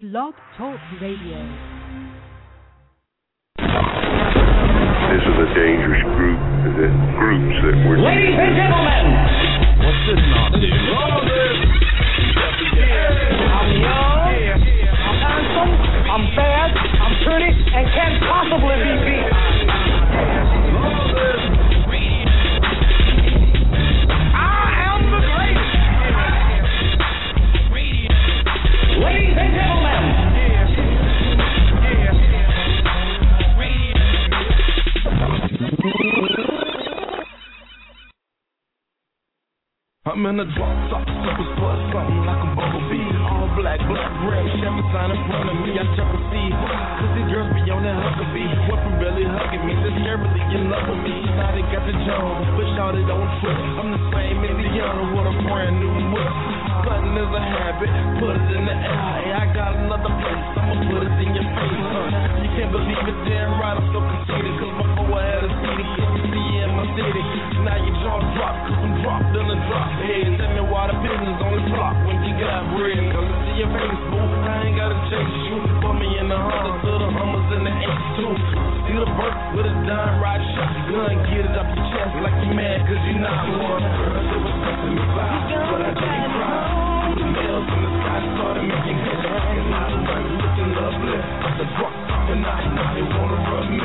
Blog Talk Radio. This is a dangerous group. The groups that were. Ladies and gentlemen, what's this nonsense? I'm young, I'm handsome, I'm fast, I'm pretty, and can't possibly be beat. I am the greatest. Ladies and gentlemen. I'm in a drop top, super sport, something like a bumblebee. All black, black rim, Chevy sign in front of me. I check to see, cause these girls be on that Huckabee. Weapon belly hugging me, they're scarily in love with me. Now they got the Jones, but shout it on trip. I'm the same Indiana with a brand new whip. Stunting is a habit, put it in the air. Hey, I got another place, I'ma put it in your face, son. You can't believe it, damn right, I'm so conceited. Cause before I had a CD, couldn't see you in my city. Now your jaw drop, cause I'm dropped in the drop. Hey, tell me why the business only flop when you got bread. Cause I see your face, boo, I ain't gotta chase you. Put me in the Honda to the Hummers in the H2. See the Burke with a dime ride shotgun. Get it up your chest like you mad cause you not one. Girls, they was passing me by, but I didn't cry. The males in the sky started making hits. And now the ones looking lovely. The drop top and now they wanna rub me.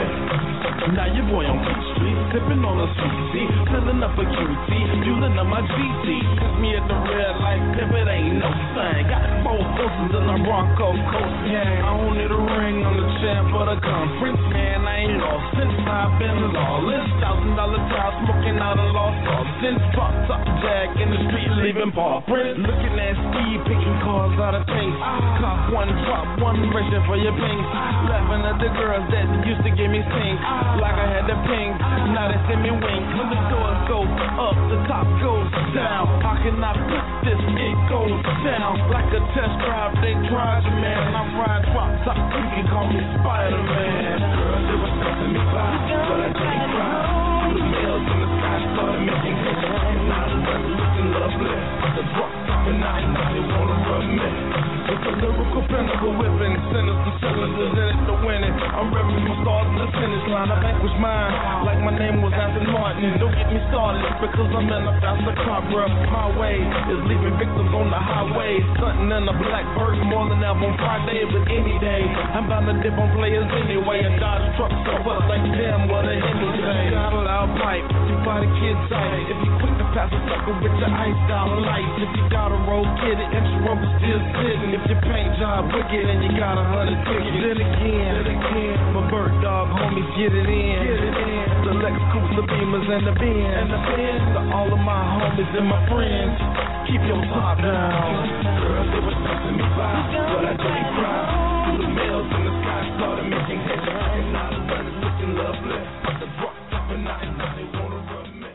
Now your boy on Beach Street, sipping on a sweet tea, filling up a QT, fueling up my GT. Kiss me at the red light, pivot ain't no thing. Got 4 horses in the Bronco Coast gang. I don't need a ring on the champ or the conference, man. I ain't lost since I've been lawless. $1,000 tile smoking out a lost cause. Since drop top jag in the street, leaving paw prints. Looking at speed, picking cars out of taste. Cop one, drop one, reaching for your pinks. Laughing at the girls that used to give me stink. Like I had the pink, now they send me wink. When the doors go up, the top goes down. How can I put this? It goes down. Like a test drive, they tried you, man. I ride drop top, you can call me Spider-Man. Girls, they were passing me by, but I didn't cry. The males in the sky started making hits. Now the ones looking lovely. The drop top and now they wanna rub me. It's a lyrical pinnacle whipping, sinister cylinders in it to win it. I'm ready from start to the finish line. I vanquish mine like my name was Anthony Martin. Don't get me started because I'm in a faster car, bruh. My way is leaving victims on the highway. Stunting in a blackbird more than ever on Friday, but any day I'm bound to dip on players anyway. A Dodge truck so up like damn what a Hemi say. Got a loud pipe, you buy the kids sight. If you quick to pass a sucker with your ice down light. If you got a roll kid, the intro rubber still sitting. If your paint job wicked and you got 100 tickets. Then again, my bird dog homies get it in. The Lex Coops, the Beamers, and the Benz. To all of my homies and my friends, keep your top down. Girls, they was passing me by, but I didn't cry. The males in the sky started making hits. And now the sun is looking lovely. The drop top and now they wanna rub me.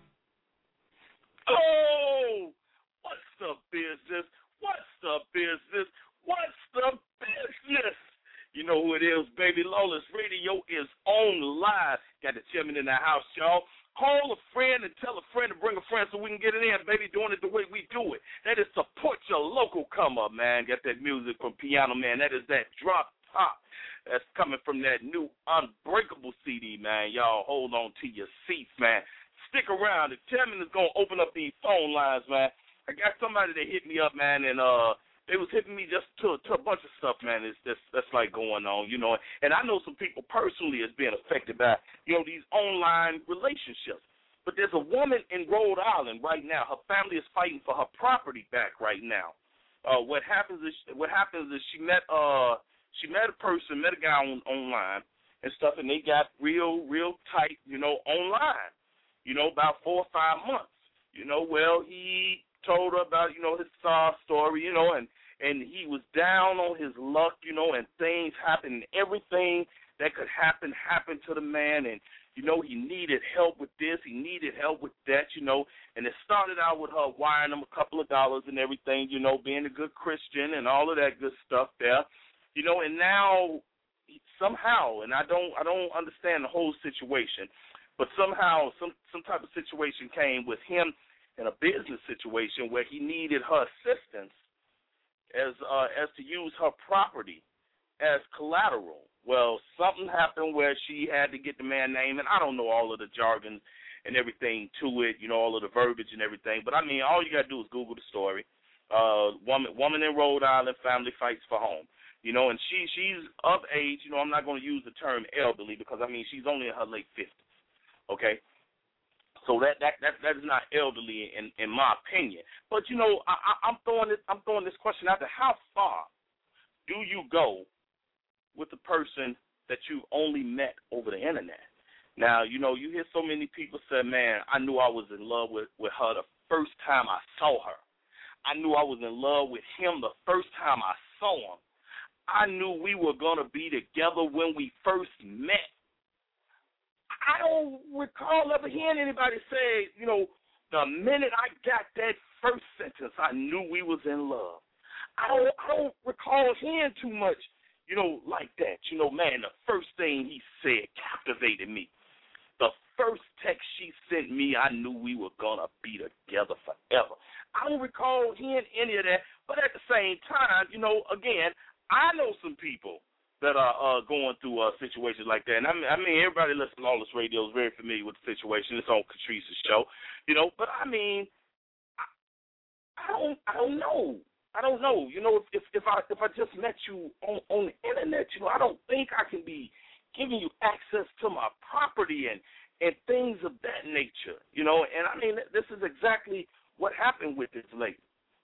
Oh, what's the business? What's the business? What's the business? You know who it is, baby. Lawless Radio is on live. Got the chairman in the house, y'all. Call a friend and tell a friend to bring a friend so we can get it in, baby, doing it the way we do it. That is support your local come up, man. Got that music from Piano Man. That is that drop top. That's coming from that new Unbreakable CD, man. Y'all hold on to your seats, man. Stick around. The chairman is going to open up these phone lines, man. I got somebody that hit me up, man, and they was hitting me just to a bunch of stuff, man. That's like going on, you know. And I know some people personally is being affected by, you know, these online relationships. But there's a woman in Rhode Island right now. Her family is fighting for her property back right now. What happens is she met a person, met a guy online and stuff, and they got real tight, you know, online. You know, about 4 or 5 months. You know, well, he told her about, you know, his story, you know, and he was down on his luck, you know, and things happened. Everything that could happen happened to the man, and, you know, he needed help with this, he needed help with that, you know, and it started out with her wiring him a couple of dollars and everything, you know, being a good Christian and all of that good stuff there, you know, and now somehow, and I don't understand the whole situation, but somehow some type of situation came with him in a business situation where he needed her assistance, as to use her property as collateral. Well, something happened where she had to get the man's name, and I don't know all of the jargon and everything to it, all of the verbiage and everything. But, I mean, all you got to do is Google the story. Woman in Rhode Island, family fights for home. And she's of age. I'm not going to use the term elderly because, I mean, she's only in her late 50s, okay? So that is not elderly in my opinion. But, I'm throwing this question out there. How far do you go with the person that you only met over the internet? Now, you hear so many people say, man, I knew I was in love with her the first time I saw her. I knew I was in love with him the first time I saw him. I knew we were going to be together when we first met. I don't recall ever hearing anybody say, the minute I got that first sentence, I knew we was in love. I don't recall hearing too much like that. Man, the first thing he said captivated me. The first text she sent me, I knew we were going to be together forever. I don't recall hearing any of that, but at the same time, again, I know some people that are going through situations like that. And I mean, everybody listening to Lawless Radio is very familiar with the situation. It's on Catrice's show, but I mean, I don't know. I don't know. If I just met you on the internet, I don't think I can be giving you access to my property and things of that nature, And I mean, this is exactly what happened with this lady,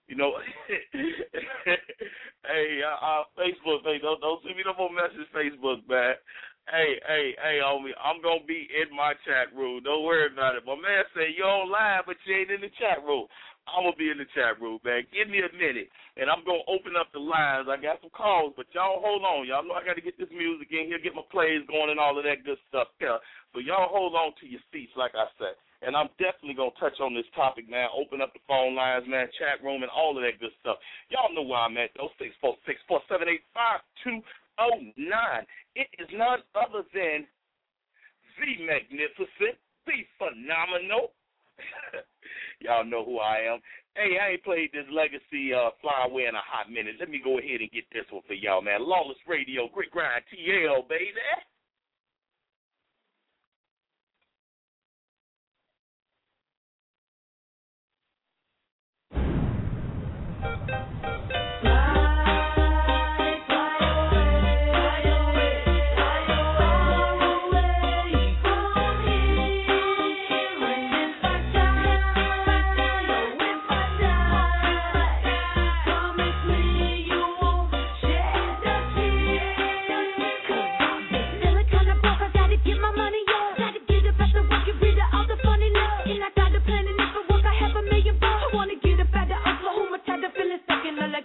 Hey, Facebook, hey, don't send me no more message, Facebook, man. Hey, homie, I'm gonna be in my chat room. Don't worry about it. My man said you online, but you ain't in the chat room. I'm going to be in the chat room, man. Give me a minute, and I'm going to open up the lines. I got some calls, but y'all hold on. Y'all know I got to get this music in here, get my plays going and all of that good stuff there. So y'all hold on to your seats, like I said. And I'm definitely going to touch on this topic, man. Open up the phone lines, man, chat room, and all of that good stuff. Y'all know where I'm at, though, 646-478-5209. It is none other than the magnificent, the phenomenal. Y'all know who I am. Hey, I ain't played this Legacy Fly Away in a hot minute. Let me go ahead and get this one for y'all, man. Lawless Radio, Grit Grind, TL, baby. Feeling stuck in the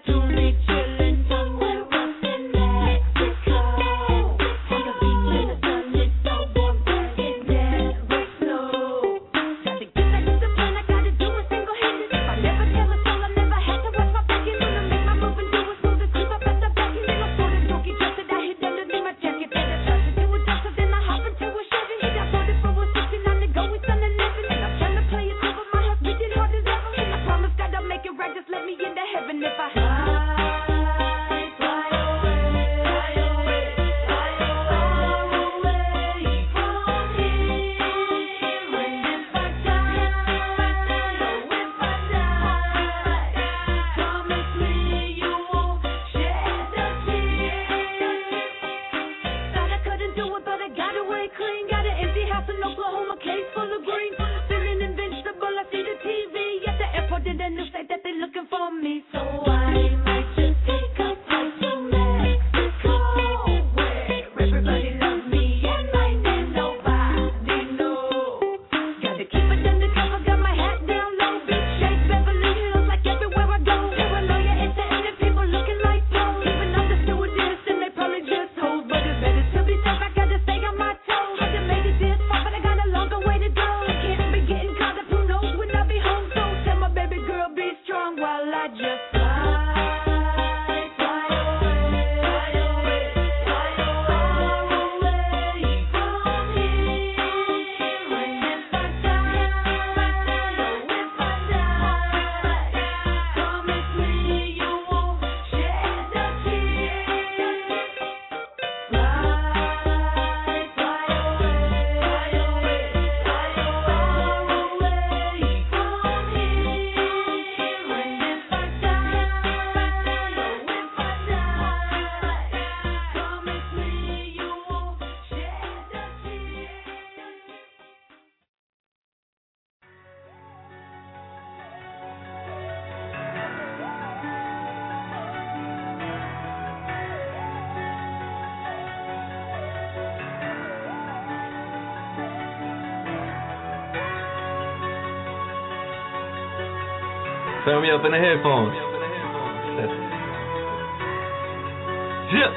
Turn me up in the headphones. Yeah.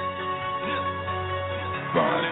Bye.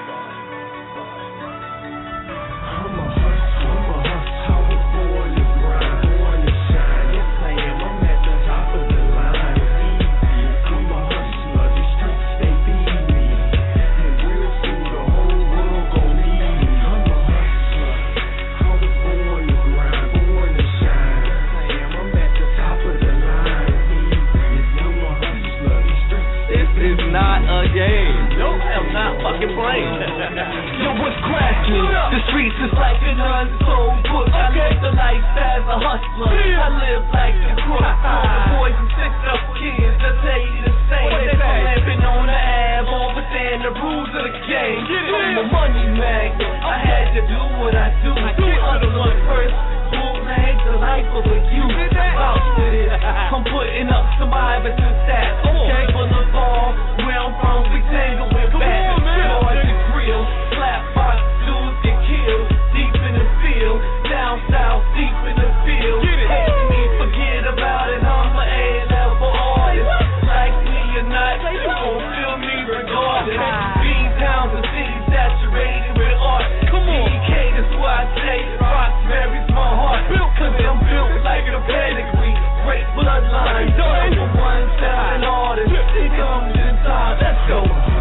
Fucking blame. Yo, what's cracking? The streets is like an untold book. I live the life as a hustler. I live like a crook. The boys and six up kids, I tell you the same. They been lamping on the ab, understand the rules of the game. I'm a money magnet. I had to do what I do. Other one first, bootleg the life of a youth. Vouch with it. I'm putting up some Iverson stats. Gang full of ball, where I'm from, we tangle with bats. Slap box, dudes get killed. Deep in the field, down south, deep in the field. Hate me, forget about it. I'm an A-level artist. Like me or not, you gon' feel me regardless. Bean towns and cities saturated with art. DK, that's why I say Roxbury's my heart. Cause I'm built like a pedigree. Great bloodline. Number one selling artist. It comes in time. Let's go.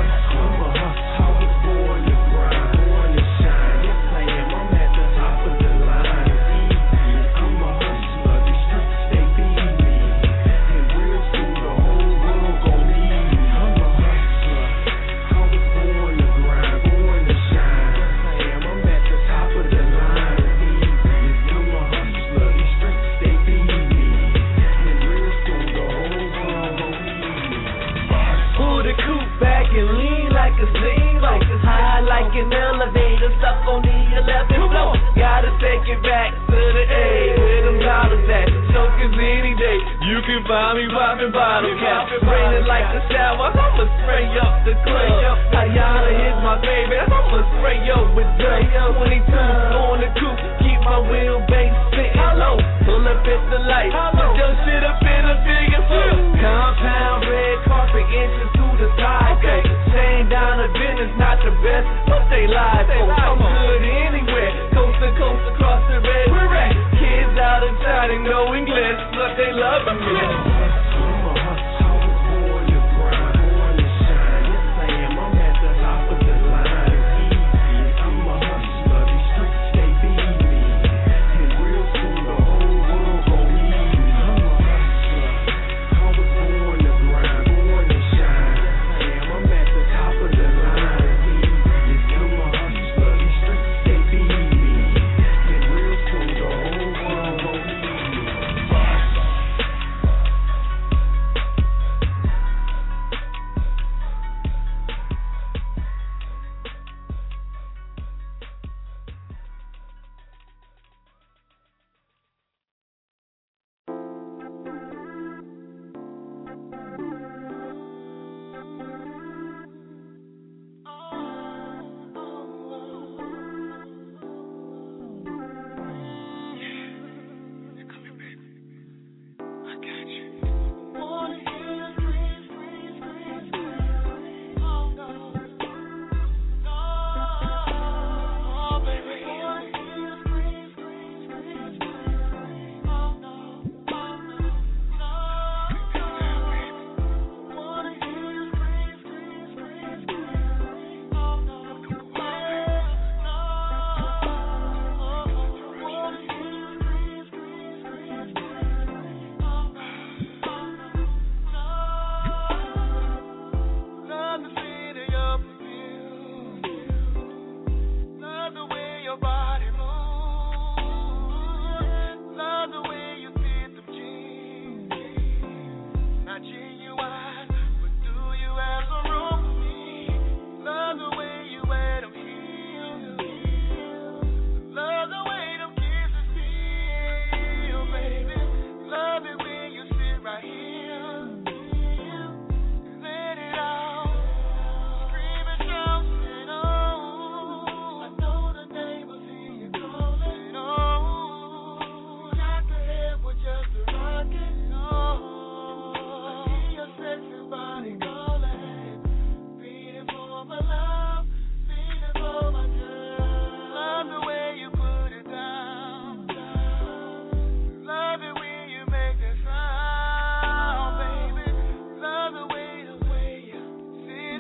Like an elevator stuck on the 11th floor. Gotta take it back to the A, where them dollars at. Chokers any day. You can find me popping bottle caps. Raining like a shower. I'ma spray up the club. Ayana is my favorite. I'ma spray up with Dre. 22 on the coupe. Keep my wheelbase sitting low. Pull up at the light. Put your shit up in a bigger foot. Compound red carpet inches to the side. Okay, staying down the business, not the best. But they lie, so I'm good anywhere. Coast to coast across the red. We're at kids out of town and know English, but they love me.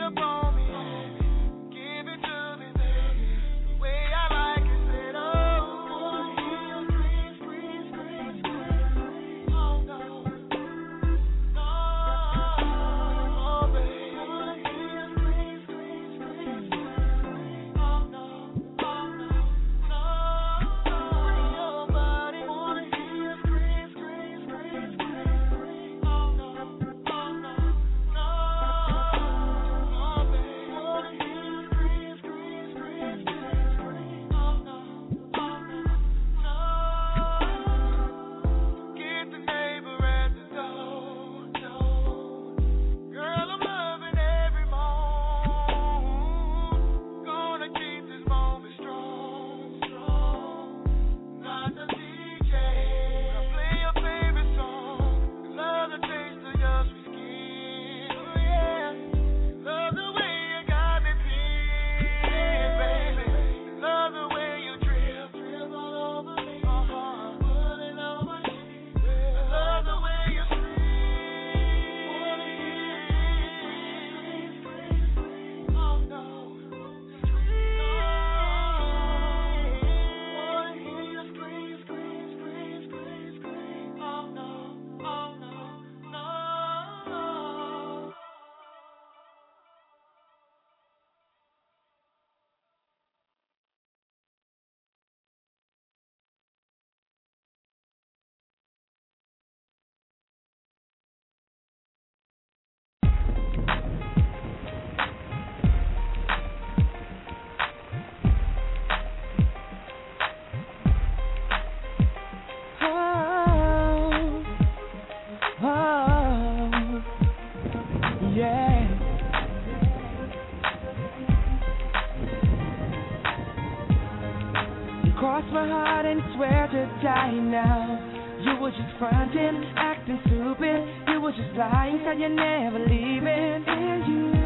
Cross my heart and swear to die now. You were just fronting, acting stupid. You were just lying, said you're never leaving. And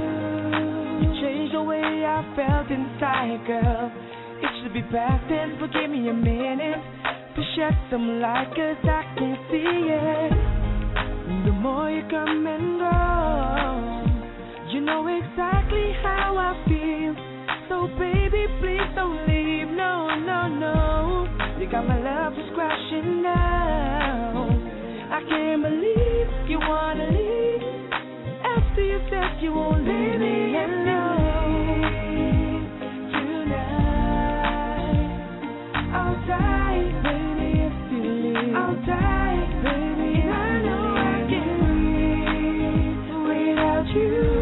you changed the way I felt inside, girl. It should be past tense, but give me a minute to shed some light, 'cause I can see it. The more you come and go, you know exactly how I feel. So baby, please don't leave, no, no, no. You got my love just crashing now. I can't believe you wanna leave. After you said you won't leave me alone tonight. I'll die, baby, if you leave. I'll die, baby, and I know I can't live without you.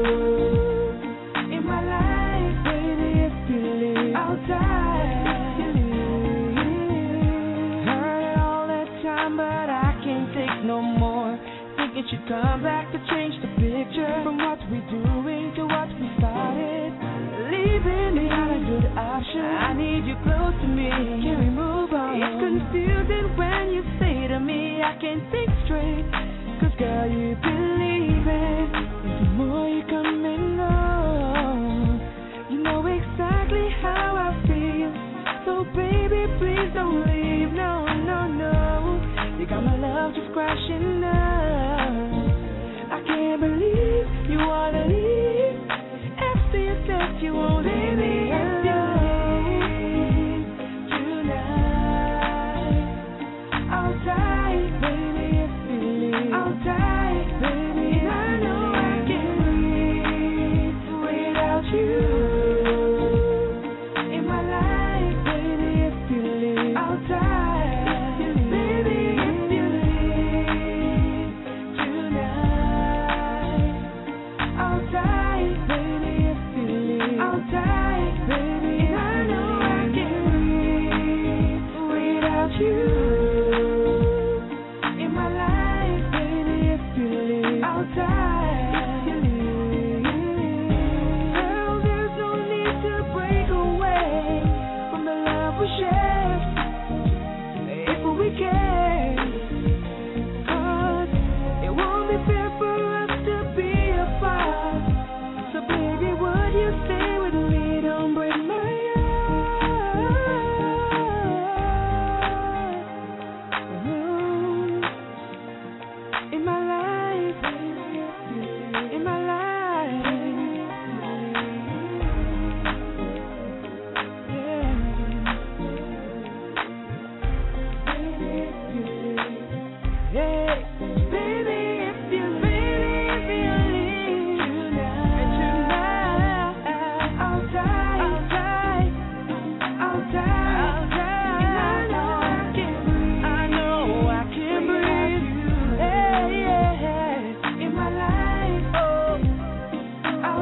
It should come back to change the picture from what we're doing to what we started. Leaving me not a good option. I need you close to me. Can we move on? It's confusing when you say to me I can't think straight. 'Cause girl, you've been leaving. The more you come and go, you know exactly how I feel. So baby, please don't leave. No, no, no. You got my love just crashing now. I can't believe you wanna leave. After you said you won't leave me alone tonight. I'll die, baby, if you leave. I'll die, baby, and I know I can't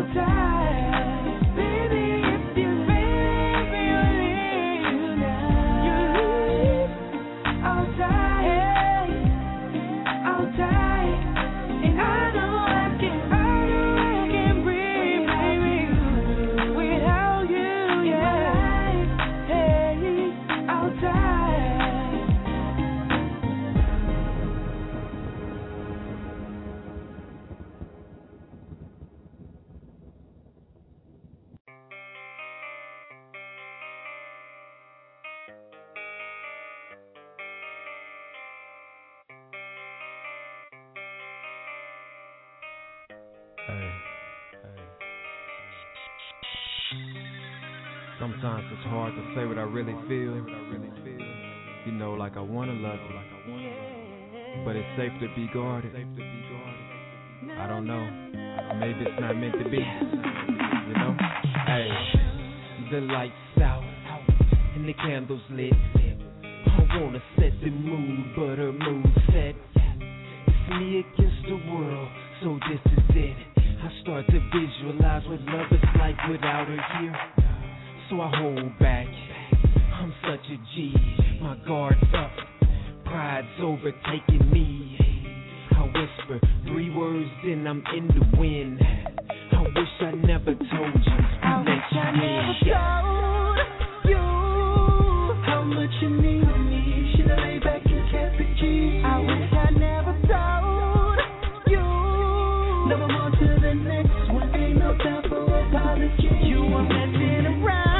Sometimes it's hard to say what I really feel. You know, like I wanna love you, but it's safe to be guarded. I don't know, maybe it's not meant to be. You know, hey, the lights out and the candles lit. I wanna set the mood, but her mood set. It's me against the world, so this is it. I start to visualize what love is like without her here. So I hold back, I'm such a G, my guard's up, pride's overtaking me. I whisper 3 words, then I'm in the wind. I wish I never told you, I wish I never told you how much you need me. Should I lay back and catch the G? I wish I never told you. Never on to the next one, ain't no time for apology. You were messing around.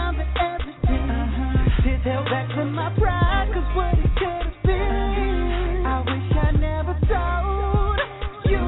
Held back from my pride, cause what it could have been. I wish I never told you.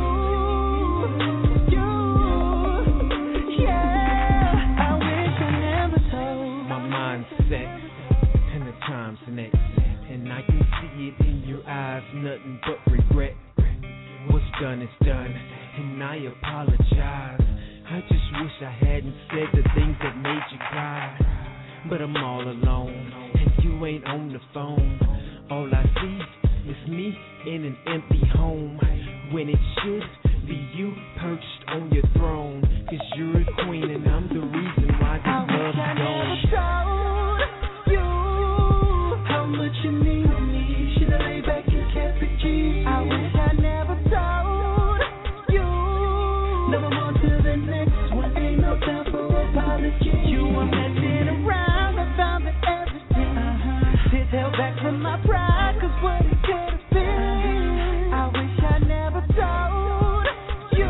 Yeah, I wish I never told. My mind's set, and the time's next, and I can see it in your eyes, nothing but regret. What's done is done, and I apologize. I just wish I hadn't said the things that made you cry. But I'm all alone, and you ain't on the phone. All I see is me in an empty home, when it should be you perched on your throne. Cause you're a queen and I'm the reason why this love's gone. I told you how much you need me. Should I lay back and catch the G? I wish I never told you. Never on to the next one, ain't no time for apology. You were messing around. Held back from my pride, cause what it could have been. I wish I never told you.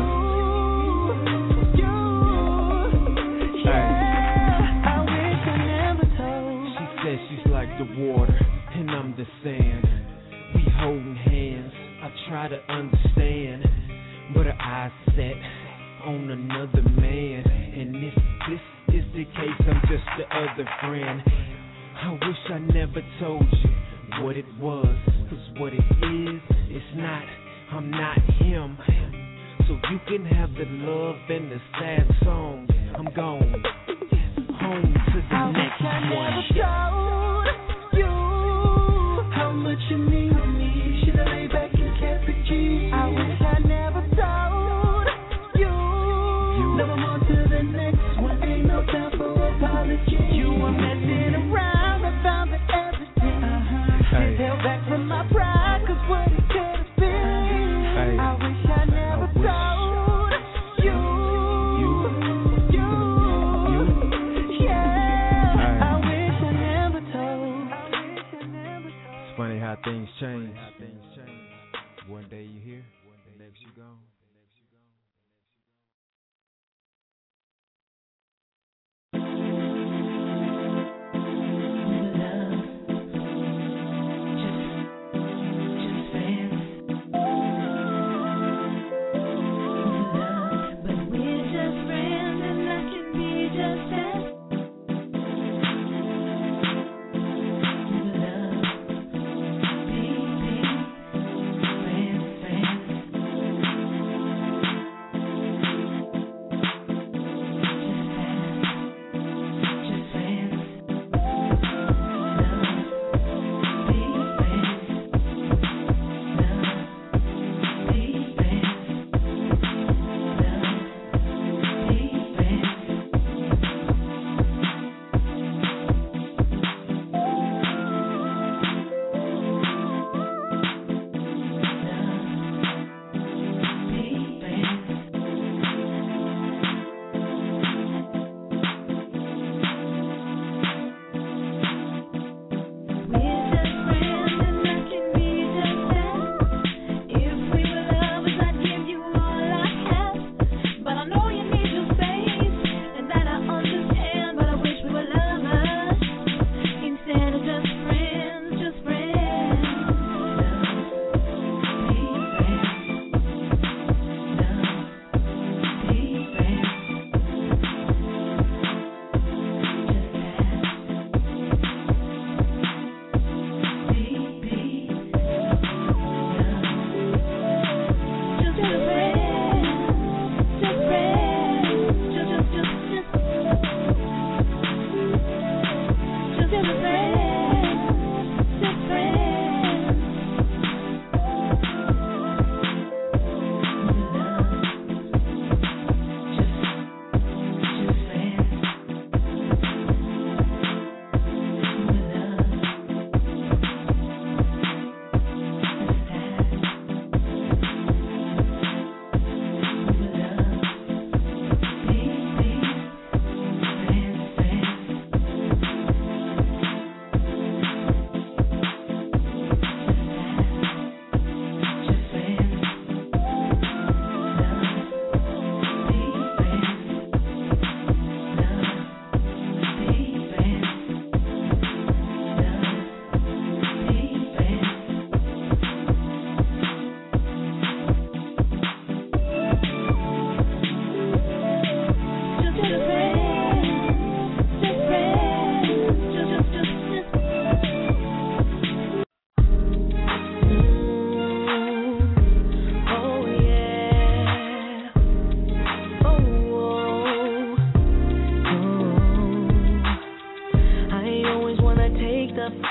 Yeah, I wish I never told. She says she's like the water, and I'm the sand. We holding hands, I try to understand, but her eyes set on another man. And if this is the case, I'm just the other friend. I wish I never told you what it was, cause what it is, it's not, I'm not him. So you can have the love and the sad songs. I'm gone, home to the next one. I told you how much you need me. Should I lay back and catch the G? I wish I never told you. Never on to the next one, ain't no time for apology. You were messing around. Held back from my pride, cause what it could have been. I wish I never told you. Yeah, I wish I never told. It's funny how things change. One day you here, the next you gone.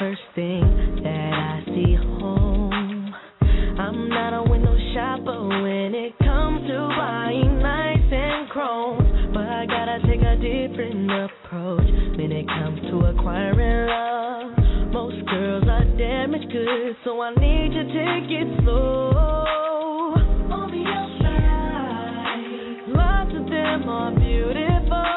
first thing that I see home. I'm not a window shopper when it comes to buying nice and chrome, but I gotta take a different approach when it comes to acquiring love. Most girls are damaged goods, so I need to take it slow. On the outside, lots of them are beautiful.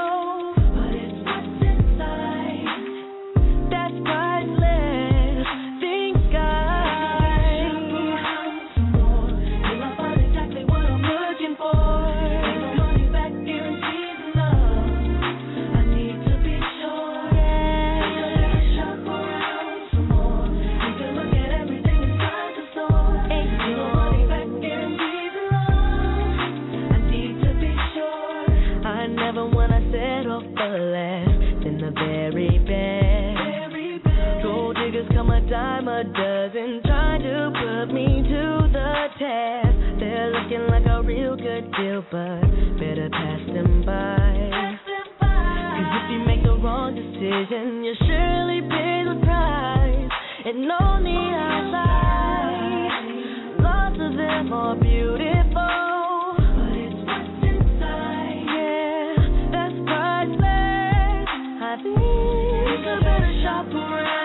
Dime a dozen trying to put me to the test. They're looking like a real good deal, but better pass them by. 'Cause if you make the wrong decision, you surely pay the price. And on the outside, lots of them are beautiful, but it's what's inside, yeah, that's priceless. I think you better shop around.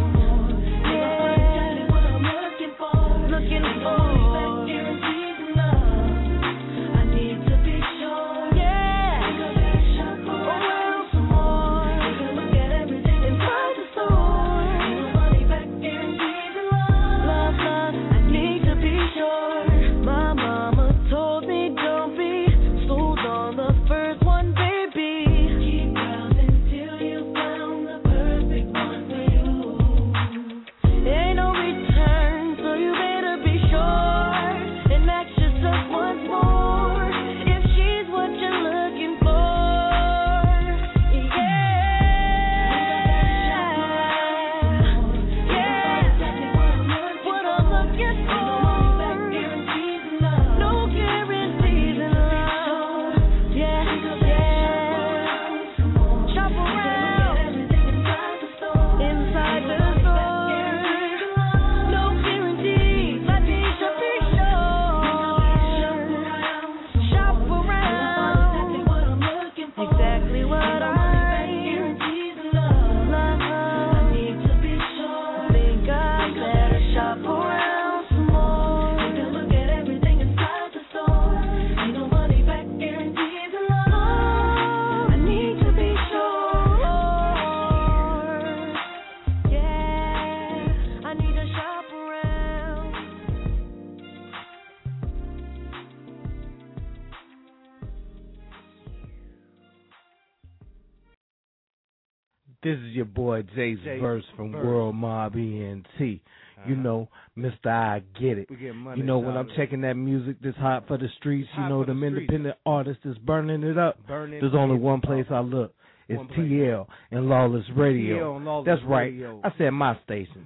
This is your boy Jay's Verse from World Mob ENT. You know, Mr. I Get It. You know, when I'm checking that music that's hot for the streets, you know, them independent artists that's burning it up, there's only one place I look. It's TL and Lawless Radio. That's right. I said my station.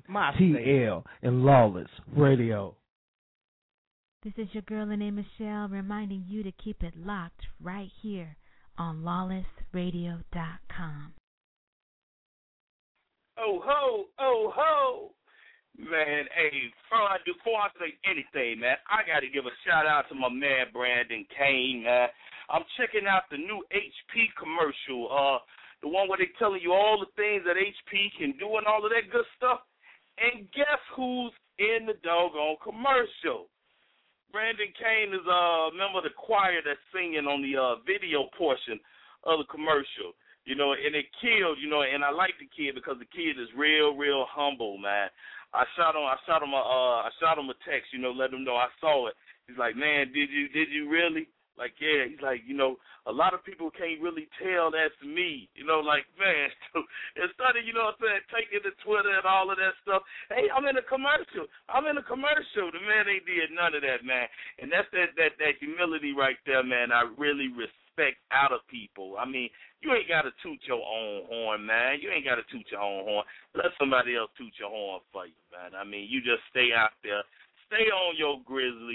TL and Lawless Radio. This is your girl, her name is Michelle, reminding you to keep it locked right here on lawlessradio.com. Oh ho, oh ho. Man, hey, before I say anything, man, I got to give a shout out to my man Brandon Kane, man. I'm checking out the new HP commercial, the one where they telling you all the things that HP can do and all of that good stuff. And guess who's in the doggone commercial? Brandon Kane is a member of the choir that's singing on the video portion of the commercial. You know, and it killed, you know, and I like the kid because the kid is real, real humble, man. I shot him a text, you know, let him know I saw it. He's like, man, did you really? Like, yeah. He's like, you know, a lot of people can't really tell that's me. You know, like, man, instead of, you know what I'm saying, taking to Twitter and all of that stuff, hey, I'm in a commercial. The man ain't did none of that, man. And that's that humility right there, man, I really respect out of people. I mean, you ain't got to toot your own horn, man. You ain't got to toot your own horn. Let somebody else toot your horn for you, man. I mean, you just stay out there, stay on your grizzly,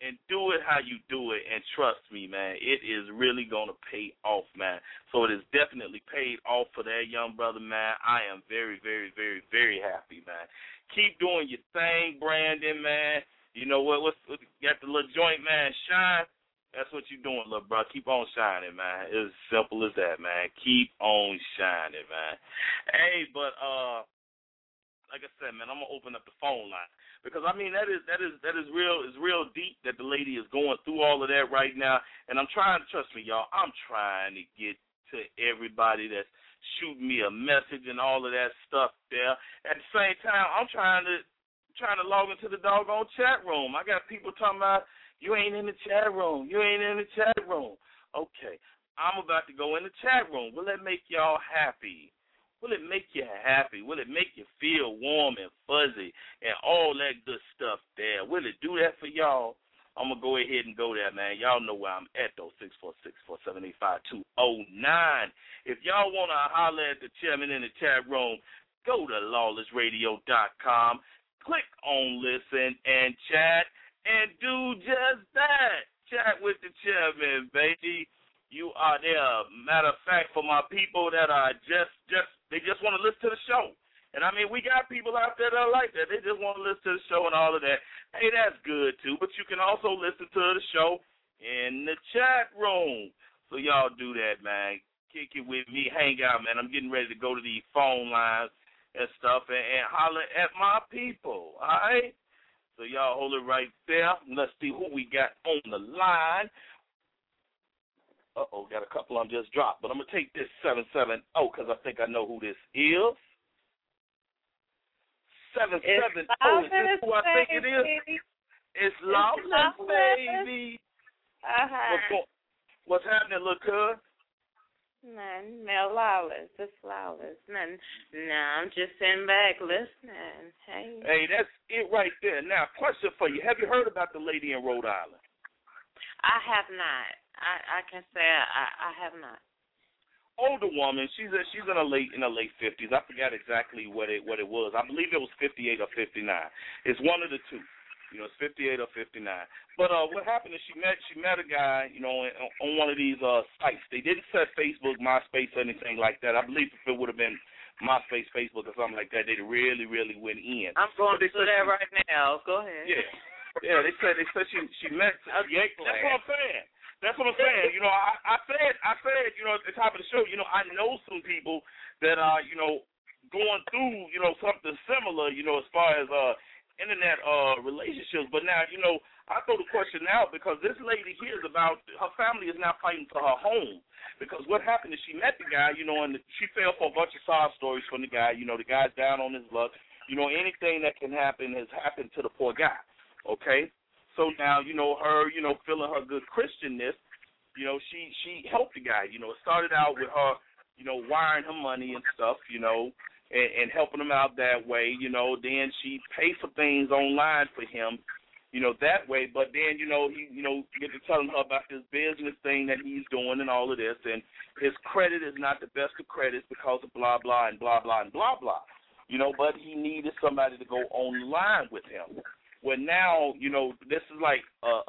and do it how you do it, and trust me, man, it is really going to pay off, man. So it is definitely paid off for that young brother, man. I am very, very, very, very happy, man. Keep doing your thing, Brandon, man. You know what? You got the little joint, man, shine. That's what you're doing, little bro. Keep on shining, man. It's as simple as that, man. Keep on shining, man. Hey, but like I said, man, I'm gonna open up the phone line. Because I mean that is real deep that the lady is going through all of that right now, and I'm trying to trust me, y'all. I'm trying to get to everybody that's shooting me a message and all of that stuff there. At the same time, I'm trying to log into the doggone chat room. I got people talking about you ain't in the chat room. You ain't in the chat room. Okay, I'm about to go in the chat room. Will that make y'all happy? Will it make you happy? Will it make you feel warm and fuzzy and all that good stuff there? Will it do that for y'all? I'm going to go ahead and go there, man. Y'all know where I'm at, though, 646-478-5209. If y'all want to holler at the chairman in the chat room, go to lawlessradio.com, click on listen and chat, and do just that. Chat with the chairman, baby. You are there. Matter of fact, for my people that are they just want to listen to the show. And, I mean, we got people out there that are like that. They just want to listen to the show and all of that. Hey, that's good, too. But you can also listen to the show in the chat room. So y'all do that, man. Kick it with me. Hang out, man. I'm getting ready to go to these phone lines and stuff and holler at my people, all right? So y'all hold it right there. Let's see who we got on the line. Uh-oh, got a couple on just dropped. But I'm going to take this 770 because I think I know who this is. 770. Is this who I think it is? It's Lawless, baby. What's happening, little cuz? Nothing. No, Lawless. It's Lawless. Nothing. No, I'm just sitting back listening. Hey, that's it right there. Now, question for you. Have you heard about the lady in Rhode Island? I have not. I can say I have not. Older woman, she's in her late 50s. I forgot exactly what it was. I believe it was 58 or 59. It's one of the two. You know, it's 58 or 59. But what happened is she met a guy, you know, on one of these sites. They didn't set Facebook, MySpace, or anything like that. I believe if it would have been MySpace, Facebook, or something like that, they'd really, really went in. I'm going to do that right now. Go ahead. Yeah. They said she met. That's what I'm saying. That's what I'm saying. You know, I said, you know, at the top of the show, you know, I know some people that are, you know, going through, you know, something similar, you know, as far as internet relationships. But now, you know, I throw the question out because this lady here is about her family is now fighting for her home. Because what happened is she met the guy, you know, and she fell for a bunch of sob stories from the guy. You know, the guy's down on his luck. You know, anything that can happen has happened to the poor guy. Okay? So now, you know, her, you know, feeling her good Christianness, you know, she helped the guy. You know, it started out with her, you know, wiring her money and stuff, you know, and helping him out that way, you know. Then she paid for things online for him, you know, that way. But then, you know, he, you know, get to telling her about this business thing that he's doing and all of this. And his credit is not the best of credits because of blah, blah, and blah, blah, and blah, blah. You know, but he needed somebody to go online with him. Well, now, you know, this is like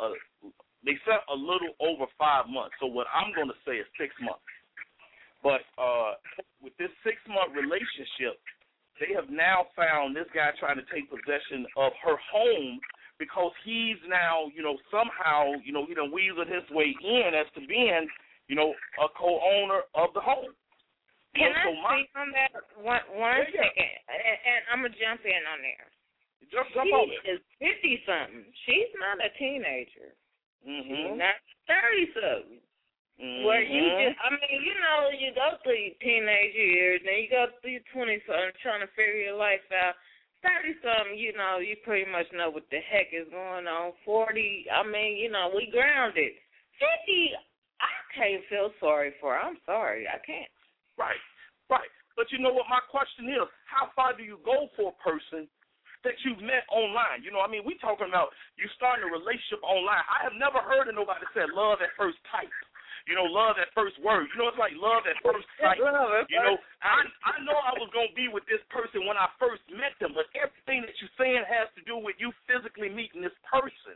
they said a little over 5 months. So what I'm going to say is 6 months. But with this 6-month relationship, they have now found this guy trying to take possession of her home because he's now, you know, somehow, you know, he done weaseled his way in as to being, you know, a co-owner of the home. Can I speak on that one second? And I'm going to jump in on there. Jump on it. She is 50-something. She's not a teenager. Mm-hmm. She's not 30-something. Mm-hmm. Where you just, I mean, you know, you go through your teenage years, then you go through your 20-something trying to figure your life out. 30-something, you know, you pretty much know what the heck is going on. 40, I mean, you know, we grounded. 50, I can't feel sorry for her. I'm sorry, I can't. Right. But you know what my question is? How far do you go for a person that you've met online? You know, I mean, we talking about you starting a relationship online. I have never heard of nobody say love at first sight. You know, love at first word. You know, it's like love at first sight. You know, I know I was going to be with this person when I first met them, but everything that you're saying has to do with you physically meeting this person.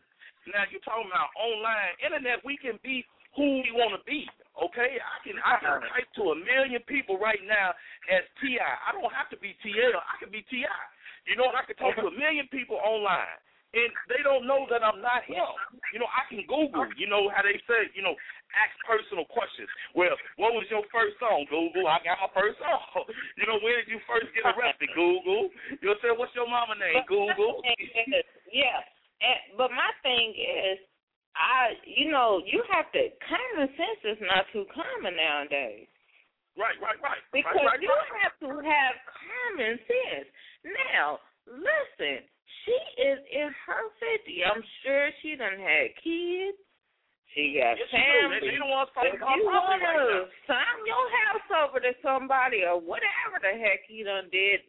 Now you're talking about online, internet. We can be who we want to be. Okay, I can type to 1 million people right now as T.I. I don't have to be TL. I can be T.I. You know, I can talk to 1 million people online, and they don't know that I'm not him. You know, I can Google. You know how they say, you know, ask personal questions. Well, what was your first song? Google. I got my first song. You know, when did you first get arrested? Google. You know, say, what's your mama name? Google. Yeah, but my thing is, you have to, common sense is not too common nowadays. Right. Because you have to have common sense. Now, listen, she is in her 50. I'm sure she done had kids. She got family. They don't want to if you want to sign your house over to somebody or whatever the heck he done did,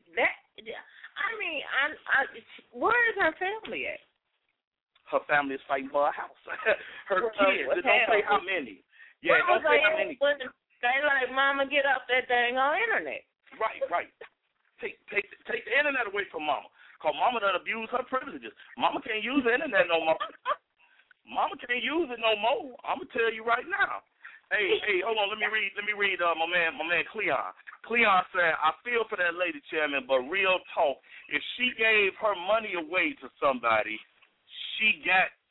where is her family at? Her family is fighting for a house. Her kids, they don't say how many. Yeah, don't say how many. They like, Mama, get off that dang on internet. Right. Take the internet away from Mama. Because Mama done abused her privileges. Mama can't use the internet no more. Mama can't use it no more. I'm going to tell you right now. Hey, hold on. Let me read my man Cleon. Cleon said, I feel for that lady, Chairman, but real talk, if she gave her money away to somebody, she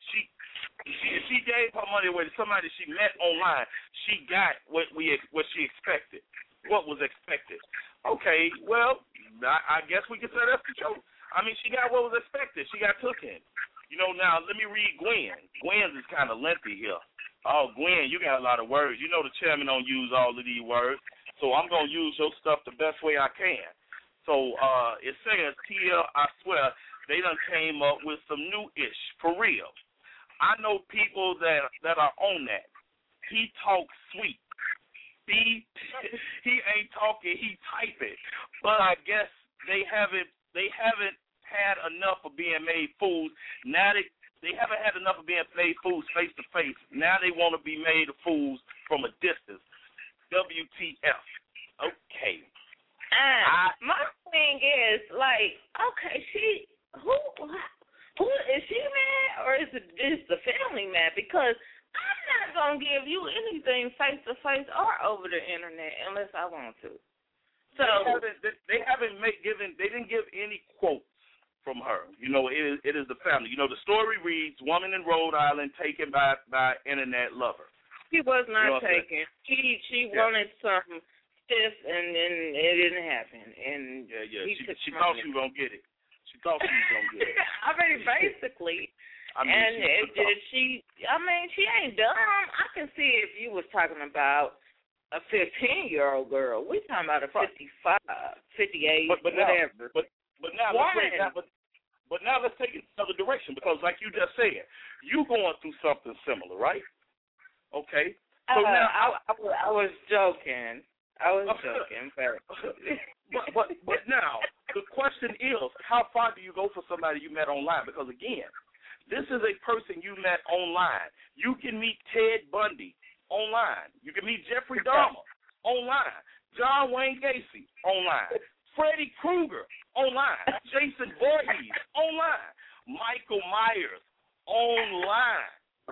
gave her money away to somebody she met online, she got what she expected, what was expected. Okay, well, I guess we can say that's the truth. I mean, she got what was expected. She got took in. You know, now, let me read Gwen. Gwen's is kind of lengthy here. Oh, Gwen, you got a lot of words. You know the chairman don't use all of these words, so I'm going to use your stuff the best way I can. So it says, TL, I swear, they done came up with some new-ish, for real. I know people that are on that. He talks sweet. He ain't talking, he typing. But I guess they haven't had enough of being made fools. Now they haven't had enough of being made fools face to face. Now they want to be made fools from a distance. WTF. Okay. My thing is, like, okay, who is she mad or is the family mad? Because I'm not gonna give you anything face to face or over the internet unless I want to. So they didn't give any quotes from her. You know, it is the family. You know, the story reads, woman in Rhode Island taken by internet lover. She was not taken. She wanted something stiff and then it didn't happen. And she thought she was gonna get it. She thought she was gonna get it. I mean, basically. She ain't dumb. I can see if you was talking about a 15-year-old girl. We talking about a 55, 58, whatever. But now let's take it another direction because, like you just said, you going through something similar, right? Okay. So now I was joking. But now the question is, how far do you go for somebody you met online? Because again, this is a person you met online. You can meet Ted Bundy online. You can meet Jeffrey Dahmer online. John Wayne Gacy online. Freddy Krueger online. Jason Voorhees online. Michael Myers online.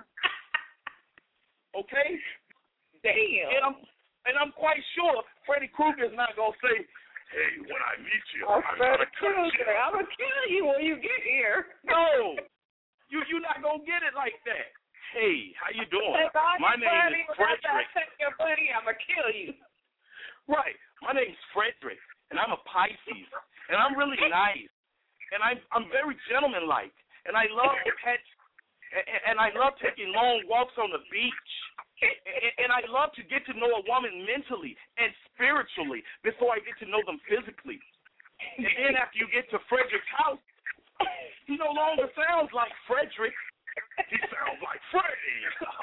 Okay? Damn. And I'm quite sure Freddy Krueger is not gonna say, "Hey, when I meet you, I'm gonna kill you when you get here." No. You're not going to get it like that. Hey, how you doing? My name is Frederick. Your buddy, I'm going to kill you. Right. My name is Frederick, and I'm a Pisces, and I'm really nice, and I'm very gentlemanlike, and I love pets, and I love taking long walks on the beach, and I love to get to know a woman mentally and spiritually before I get to know them physically. And then after you get to Frederick's house, he no longer sounds like Frederick. He sounds like Freddy.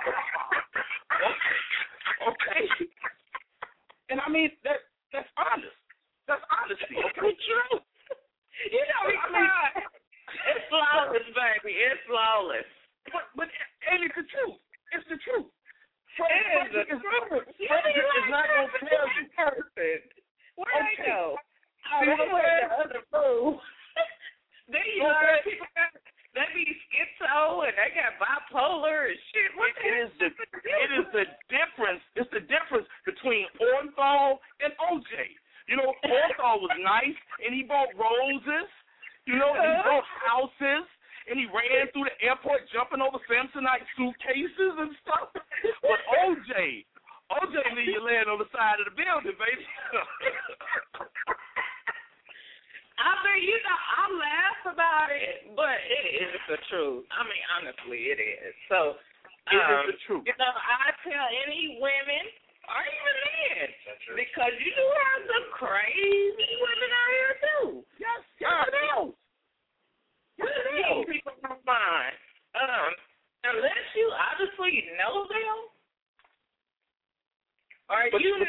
Okay. And I mean that's honest. That's honesty. Okay. It's true. You know we cry. It's flawless, baby. It's flawless. But and it's the truth. It's the truth. Frederick is not gonna tell you. Where I go? The other fool. Then you learn people they be schizo and they got bipolar Orenthal and OJ. You know, Orenthal was nice, and he bought roses. You know, he bought houses, and he ran through the airport jumping over Samsonite suitcases and stuff. But OJ leave you laying on the side of the building, baby. I mean, you know, I laugh about it, but it is the truth. I mean, honestly, it is. So, it is the truth. You know, I tell any women, or even men, because you do have some crazy women out here, too. Yes, it is. Yes, it is. People don't mind. Unless you obviously know them, or but leave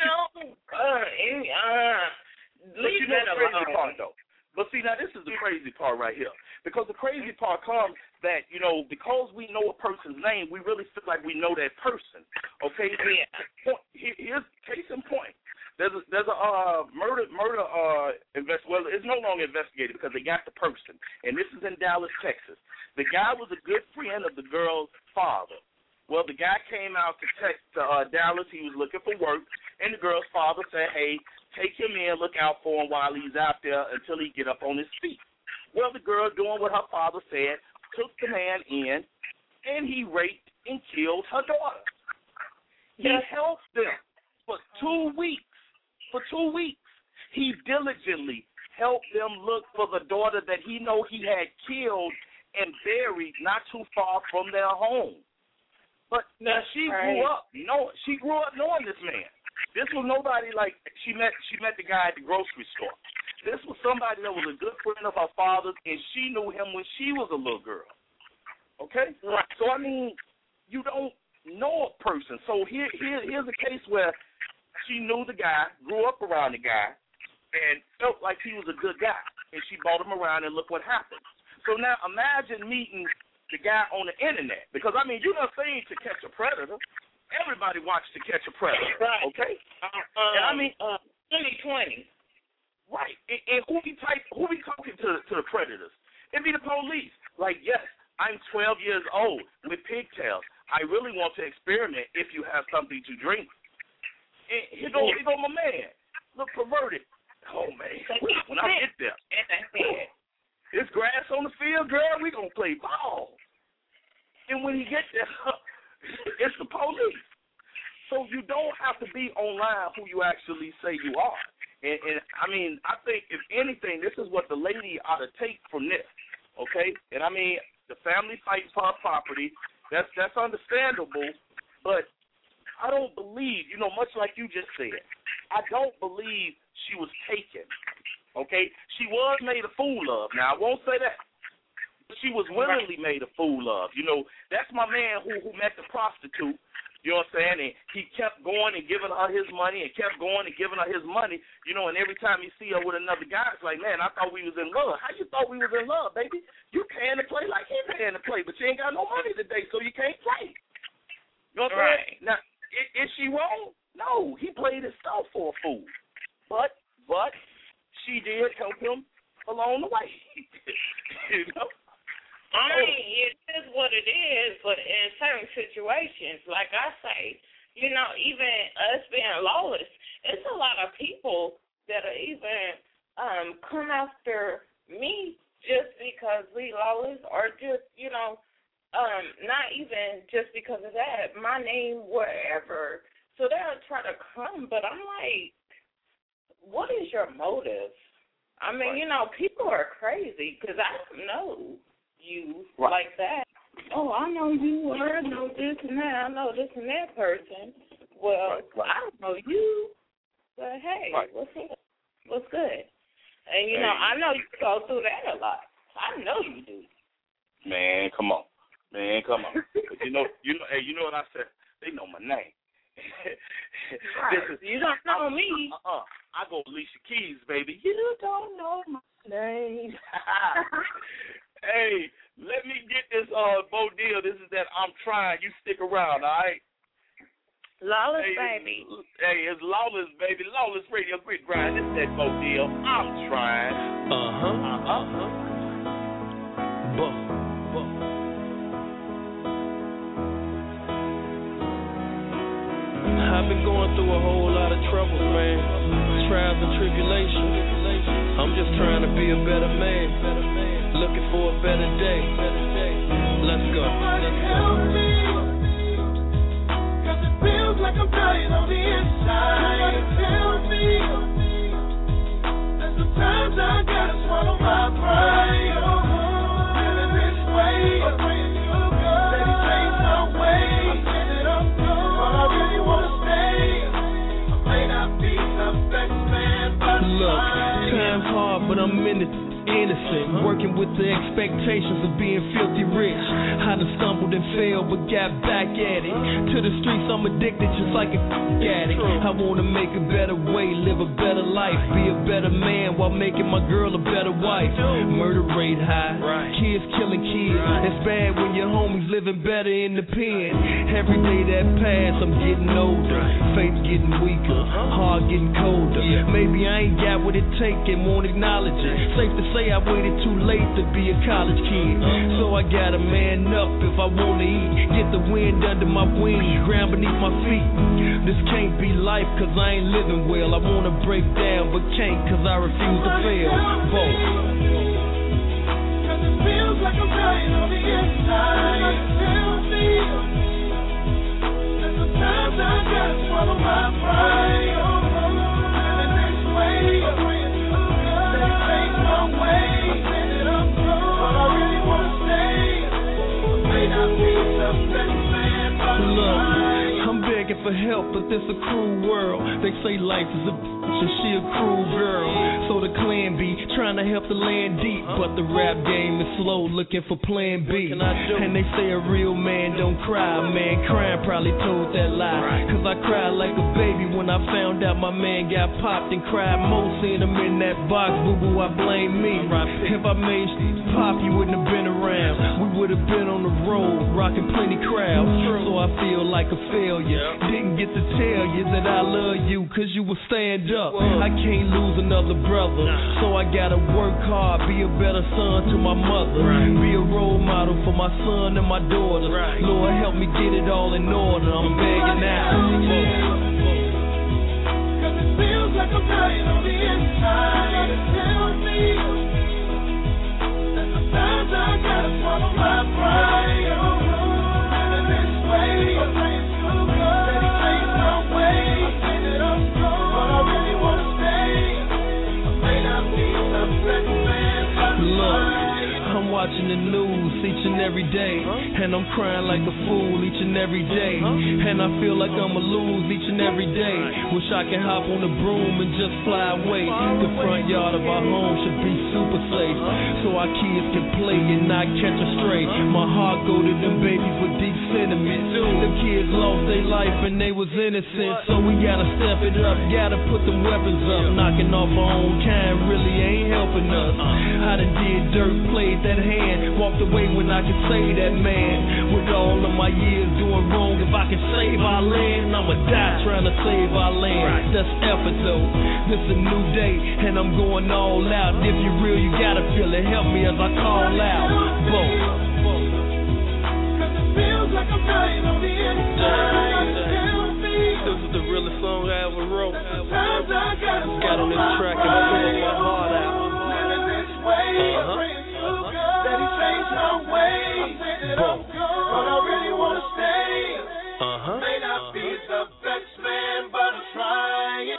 that alone. But see, now this is the crazy part right here. Because the crazy part comes that, you know, because we know a person's name, we really feel like we know that person. Okay? Yeah. Here's case in point. There's a murder well, it's no longer investigated because they got the person. And this is in Dallas, Texas. The guy was a good friend of the girl's father. Well, the guy came out to Dallas. He was looking for work, and the girl's father said, hey, take him in, look out for him while he's out there until he get up on his feet. Well, the girl, doing what her father said, took the man in, and he raped and killed her daughter. He helped them for 2 weeks. For 2 weeks, he diligently helped them look for the daughter that he know he had killed and buried not too far from their home. But she grew up knowing this man. This was nobody like she met the guy at the grocery store. This was somebody that was a good friend of her father's, and she knew him when she was a little girl. Okay? Right. So, I mean, you don't know a person. So here's a case where she knew the guy, grew up around the guy, and felt like he was a good guy. And she brought him around, and look what happened. So now imagine meeting the guy on the internet. Because, I mean, you done seen To Catch a Predator. Everybody watched To Catch a Predator, right? Okay, and I mean, 2020, right? And who be talking to the predators? It be the police. Like, yes, I'm 12 years old with pigtails. I really want to experiment. If you have something to drink, and here go my man. Look perverted. Oh man, when I get there, it's grass on the field, girl. We gonna play ball. And when he gets there, it's the police. So you don't have to be online who you actually say you are. And I mean, I think if anything, this is what the lady ought to take from this. Okay? And I mean, the family fights for her property. That's understandable. But I don't believe, you know, much like you just said, I don't believe she was taken. Okay? She was made a fool of. Now, I won't say that. She was willingly made a fool of. You know, that's my man who met the prostitute, you know what I'm saying, and he kept going and giving her his money and kept going and giving her his money, you know, and every time he see her with another guy, it's like, man, I thought we was in love. How you thought we was in love, baby? You paying to play like he paying to play, but you ain't got no money today, so you can't play. You know what I'm saying? Now, is she wrong? No, he played himself for a fool. But she did help him along the way, you know? I mean, it is what it is, but in certain situations, like I say, you know, even us being lawless, it's a lot of people that are even come after me just because we lawless, or just, you know, not even just because of that, my name, wherever. So they'll try to come, but I'm like, what is your motive? I mean, you know, people are crazy because I don't know you like that. Oh, I know you, or I know this and that. I know this and that person. Well, I don't know you, but hey, what's up? What's good? And you know, I know you go through that a lot. I know you do. Man, come on. But you know what I said? They know my name. You don't know me. I go Alicia Keys, baby. You don't know my name. Hey, let me get this Bo deal. This is that I'm trying. You stick around, all right? Lawless, baby. Hey, it's Lawless, baby. Lawless Radio Grit Grind. This is that Bo deal. I'm trying. I've been going through a whole lot of trouble, man. Trials and tribulations. I'm just trying to be a better man. Looking for a better day. Let's go. Somebody help me, 'cause it feels like I'm dying on the inside. Somebody tell me that sometimes I gotta swallow my pride. Living this way, I'm praying to God that He change my way. I'm sending up good, but I really wanna stay. I may not be the best man, but look, time's hard, but I'm in it. Innocent, working with the expectations of being filthy rich. I done stumbled and failed, but got back at it. To the streets, I'm addicted just like a addict. I wanna make a better way, live a better life, be a better man while making my girl a better wife. Murder rate high, kids killing kids. It's bad when your homies living better in the pen. Every day that pass, I'm getting older, faith getting weaker, heart getting colder. Maybe I ain't got what it take and won't acknowledge it. Safe to say I waited too late to be a college kid. So I gotta man up if I wanna eat. Get the wind under my wings, ground beneath my feet. This can't be life 'cause I ain't living well. I wanna break down but can't 'cause I refuse to fail. Both. 'Cause it feels like I'm dying on the inside. Tell me that sometimes I gotta swallow my pride. Living this way, I'm praying to God that He change my way. I'm sending up good, but I really wanna stay. I may not be the best man, but look, I'm begging for help, but this a cruel world. They say life is a bitch and she a cruel girl. So the clan be trying to help the land deep, but the rap game is slow, looking for plan B. And they say a real man don't cry. Man crying probably told that lie, 'cause I cried like a baby when I found out my man got popped, and cried more seeing him in that box. Boo-boo, I blame me. If I made pop, you wouldn't have been around. We would have been on the road, rocking plenty crowds. So I feel like a failure. Didn't get to tell you that I love you 'cause you would stand up. I can't lose another brother, so I gotta work hard, be a better son to my mother, be a role model for my son and my daughter. Lord, help me get it all in order. I'm begging now. 'Cause it feels like I'm dying on the inside. Tell me that sometimes I gotta swallow my pride. Living this way, I'm praying to God that He change my way. I'm sending up good, but I really wanna stay. I may not be the best man, but look, I'm watching the news each and every day, and I'm crying like a fool each and every day, and I feel like I'ma lose each and every day. Wish I could hop on the broom and just fly away. The front yard of our home should be super safe, so our kids can play and not catch a stray. My heart go to them babies with deep sentiments. The kids lost their life and they was innocent, so we gotta step it up, gotta put them weapons up. Knocking off our own kind really ain't helping us. I done did dirt, played that hand, walked away when I could say that man. With all of my years doing wrong, if I can save our land, I'ma die trying to save our land. That's effort though. This a new day and I'm going all out. If you're real, you gotta feel it. Help me as I call out. Both. 'cause it feels like I'm dying on the inside. Tell me this is the realest song I ever wrote. sometimes I gotta Got on this track and pulled my heart out. Living this way, I'm praying to God that He change my way. I'm sending up good, but I really wanna stay. May not be the best man, but I'm trying.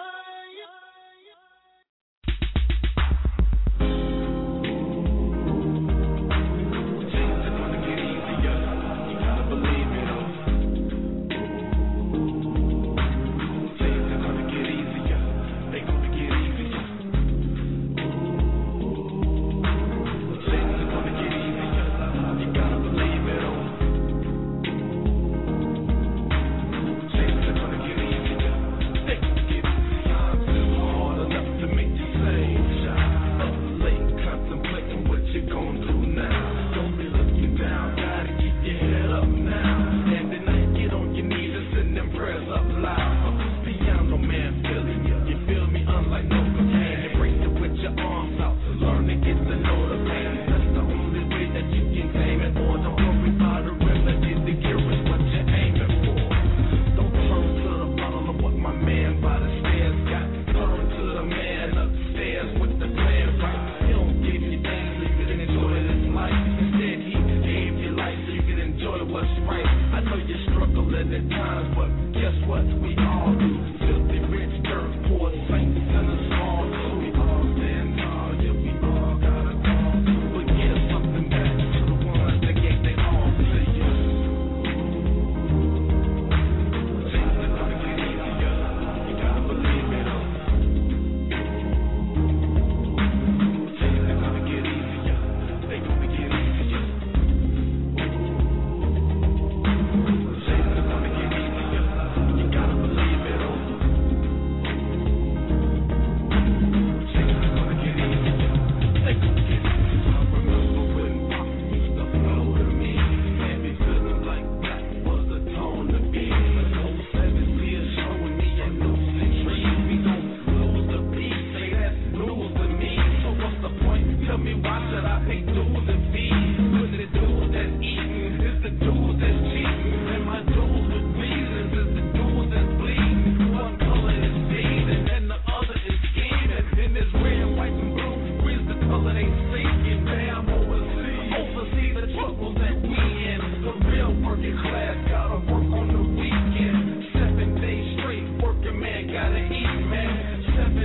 Things are gonna get easier. You gotta believe it.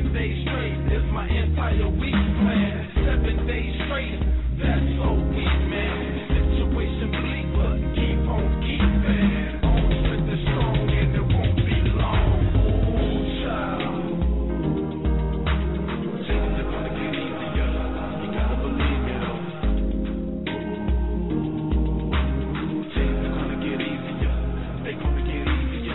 7 days straight is my entire week plan. 7 days straight, that's so weak, man. Situation bleak, but keep on keeping. On with the strong and it won't be long. Ooh, child. Things are gonna get easier. You gotta believe it. Ooh, things are gonna get easier. They gonna get easier.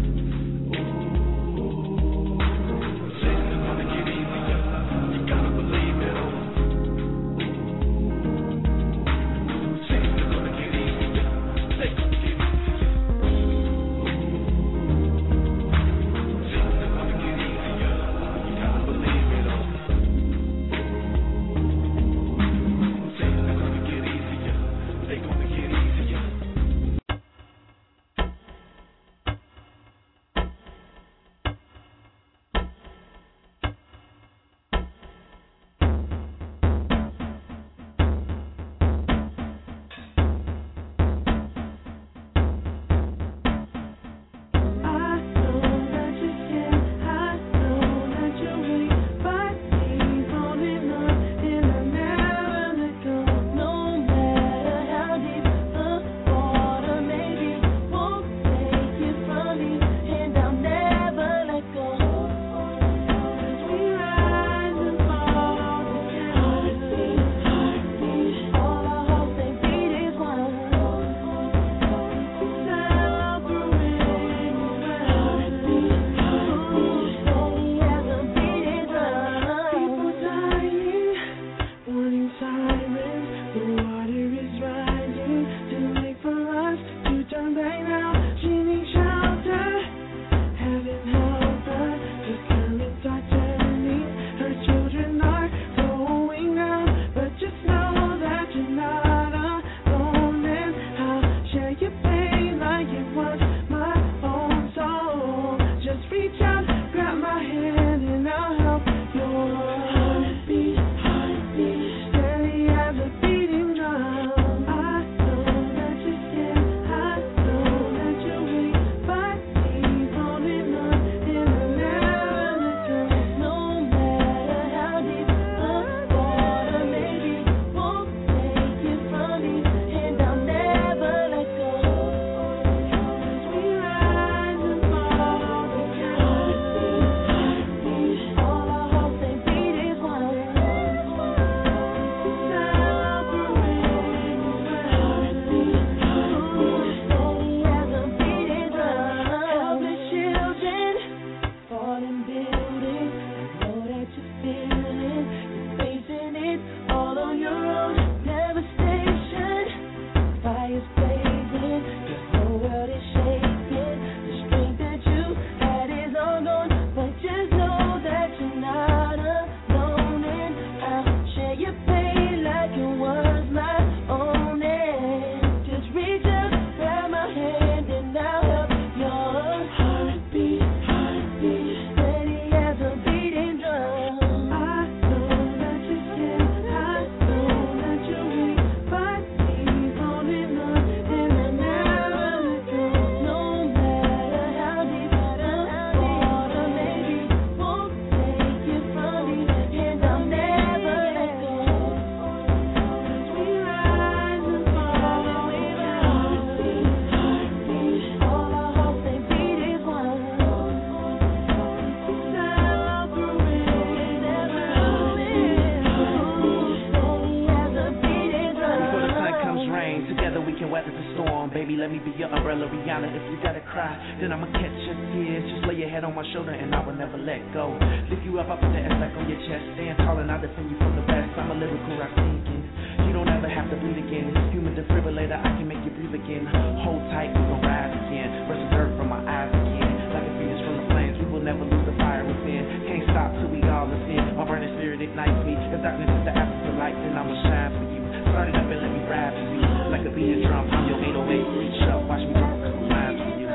Then I'ma catch your tears. Just lay your head on my shoulder and I will never let go. Lift you up, I put the S back on your chest. Stand tall and I defend you from the best. I'm a lyrical rock thinking. You don't ever have to bleed again. Human defibrillator, I can make you breathe again. Hold tight, we gon' rise again. Burst the dirt from my eyes again. Like a phoenix from the flames, we will never lose the fire within. Can't stop till we all ascend. My burning spirit ignites me. If darkness is the absence of light, then I'ma shine for you. Start it up and let me ride for you. Like a beating drum, I'm your 808. Reach up, watch me drop a couple lines for you.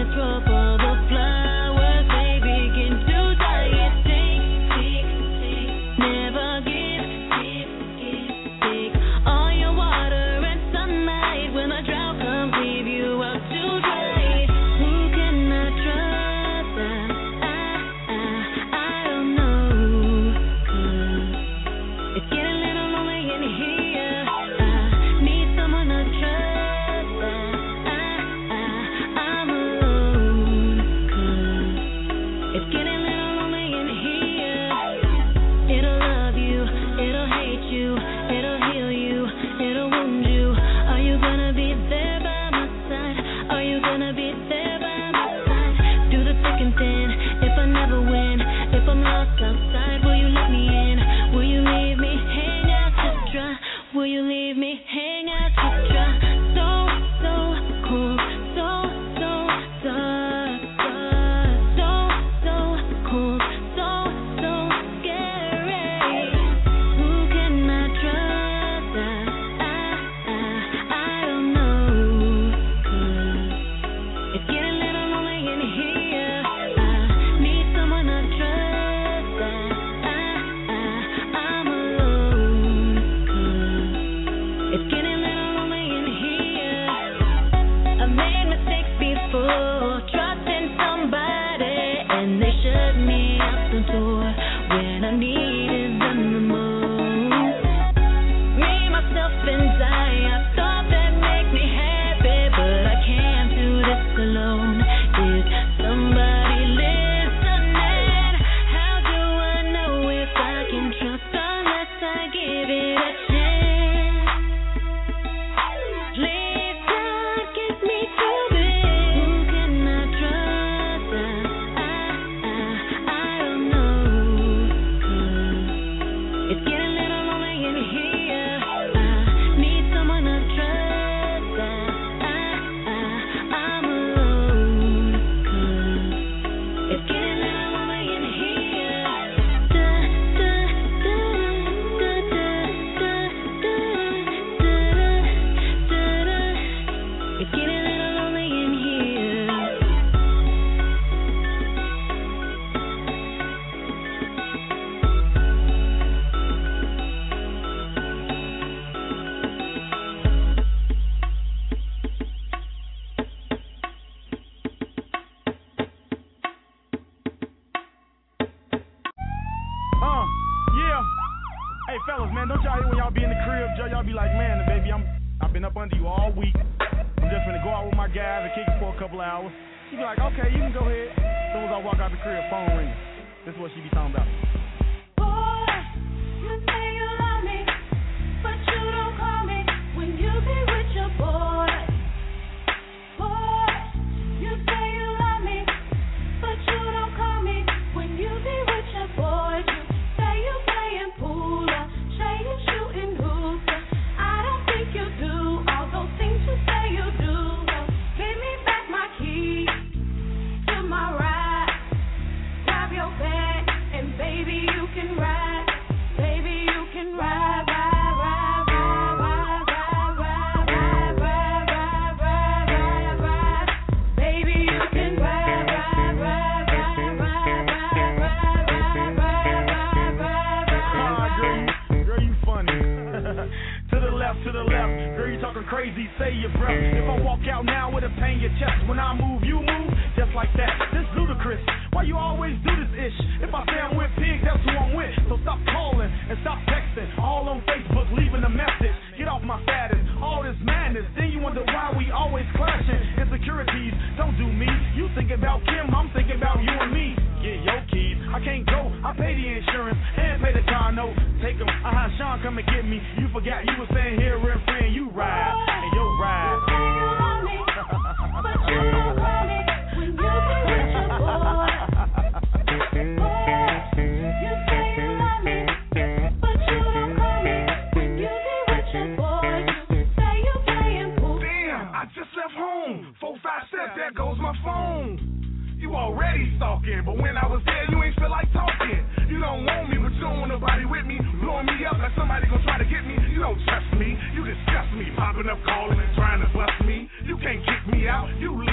Why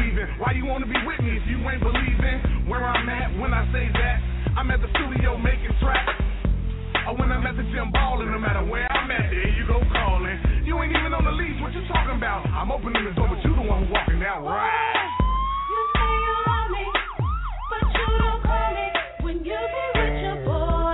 Why you wanna be with me if you ain't believing where I'm at when I say that? I'm at the studio making tracks. Or when I'm at the gym balling, no matter where I'm at, there you go calling. You ain't even on the leash, what you talking about? I'm opening the door, but you the one who walking down right. You say you love me, but you don't call me when you be with your boy.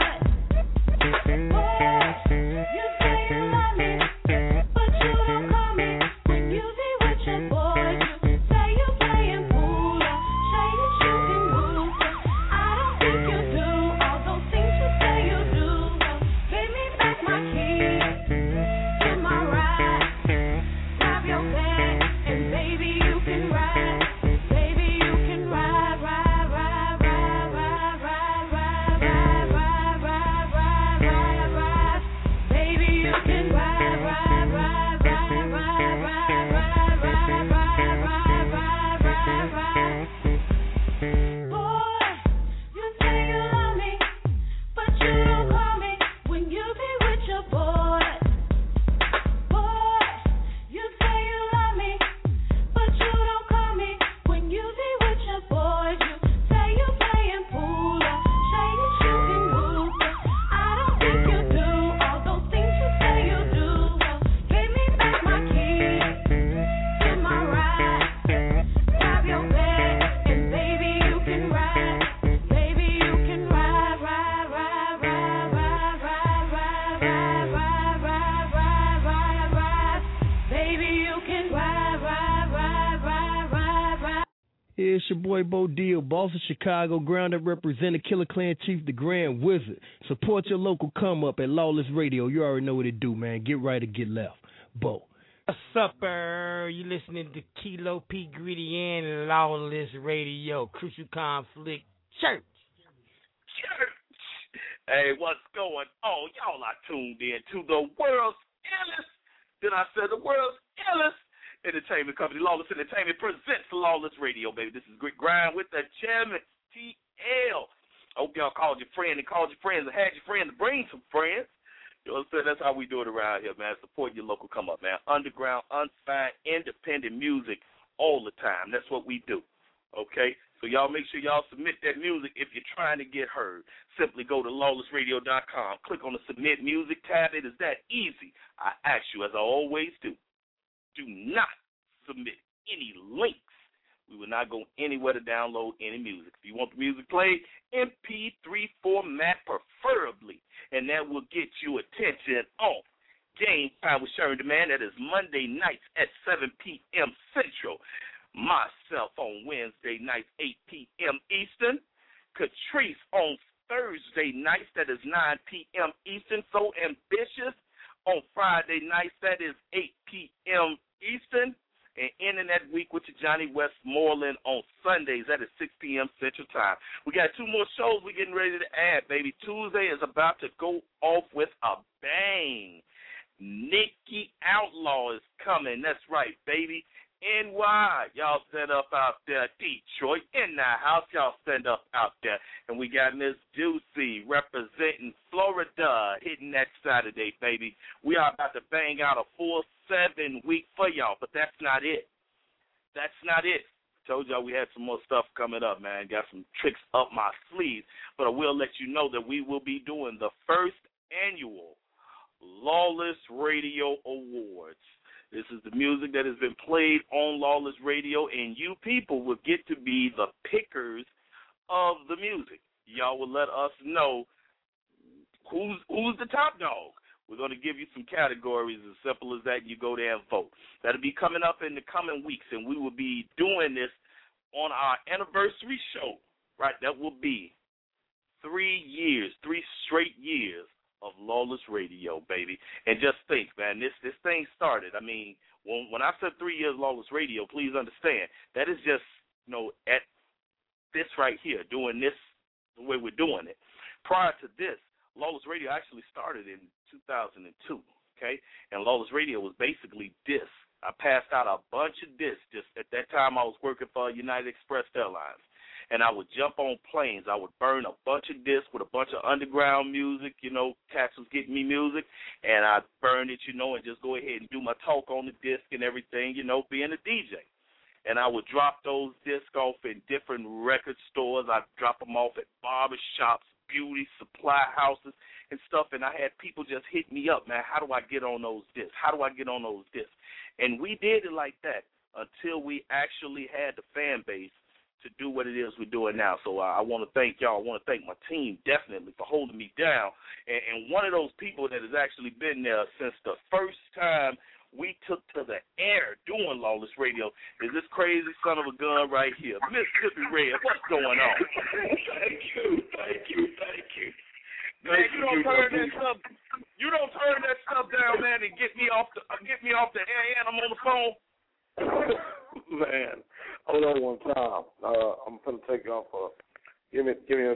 You say you love me, but you don't call me when you be with your boy. You say you playing pool, say you shooting moves. I don't think you do all those things you say you do. Give me back my keys in my ride. Grab your bag and baby you can ride. Baby you can ride, ride, ride, ride, ride, ride, ride, ride, ride, ride, ride, ride, ride. Baby you can ride, ride, ride, ride, ride, ride, ride, ride, ride, ride, ride, ride. Boy, you say you love me, but you don't call me when you be with your boy. Boy, you say you love me, but you don't call me when you be with your boy. You say you playing pool, say you shooting moves. I don't think you do all those things you say you do. Give me back my keys in my ride. Grab your bag and baby you can ride. Baby you can ride, ride, ride, ride, ride, ride, ride, ride, ride, ride, ride, ride, ride. Baby you can ride, ride, ride, ride, ride, ride. Yeah, it's your boy Bo Deal, boss of Chicago, ground up representing Killer Clan Chief, the Grand Wizard. Support your local come up at Lawless Radio. You already know what it do, man. Get right or get left. Bo. What's up, you listening to Kilo P. Greedy and Lawless Radio, Crucial Conflict Church. Hey, what's going on? Y'all are tuned in to the world's illest, did I say the world's illest entertainment company, Lawless Entertainment presents Lawless Radio, baby. This is Grit Grind with the chairman, TL. I hope y'all called your friend and called your friends and had your friends to bring some friends. You know what I'm saying? That's how we do it around here, man. Support your local come up, man. Underground, unsigned, independent music all the time. That's what we do. Okay? So y'all make sure y'all submit that music if you're trying to get heard. Simply go to lawlessradio.com. Click on the Submit Music tab. It is that easy. I ask you, as I always do not submit any links. We will not go anywhere to download any music. If you want the music played, MP3 format preferably, and that will get you attention on Game Time with Sharon Demand. That is Monday nights at 7 p.m. Central. Myself on Wednesday nights, 8 p.m. Eastern. Catrice on Thursday nights, that is 9 p.m. Eastern. So Ambitious on Friday nights, that is 8 p.m. Eastern. And ending that week with your Johnny Westmoreland on Sundays, that is 6 p.m. Central Time. We got two more shows we're getting ready to add, baby. Tuesday is about to go off with a bang. Nikki Outlaw is coming. That's right, baby. NY, y'all stand up out there. Detroit, in the house, y'all stand up out there. And we got Miss Juicy representing Florida, hitting that Saturday, baby. We are about to bang out a full 7 week for y'all, but that's not it. That's not it. Told y'all we had some more stuff coming up, man. Got some tricks up my sleeve. But I will let you know that we will be doing the first annual Lawless Radio Awards. This is the music that has been played on Lawless Radio, and you people will get to be the pickers of the music. Y'all will let us know who's the top dog. We're going to give you some categories, as simple as that. You go there and vote. That'll be coming up in the coming weeks, and we will be doing this on our anniversary show, right? That will be 3 years, 3 straight years of Lawless Radio, baby. And just think, man, this thing started. I mean, when I said 3 years Lawless Radio, please understand, that is just, at this right here, doing this the way we're doing it. Prior to this, Lawless Radio actually started in 2002, okay? And Lawless Radio was basically discs. I passed out a bunch of discs. Just at that time, I was working for United Express Airlines. And I would jump on planes. I would burn a bunch of discs with a bunch of underground music. Cats was getting me music. And I'd burn it, and just go ahead and do my talk on the disc and everything, being a DJ. and I would drop those discs off in different record stores. I'd drop them off at barber shops, beauty supply houses, and stuff, and I had people just hit me up, man, how do I get on those discs? How do I get on those discs? And we did it like that until we actually had the fan base to do what it is we're doing now. So I want to thank y'all. I want to thank my team, definitely, for holding me down. And one of those people that has actually been there since the first time we took to the air doing Lawless Radio is this crazy son of a gun right here, Mississippi Red. What's going on? Thank you. Man, you don't turn that stuff down, man, and get me off the air, and I'm on the phone. Man, hold on one time. I'm gonna take off. Give me a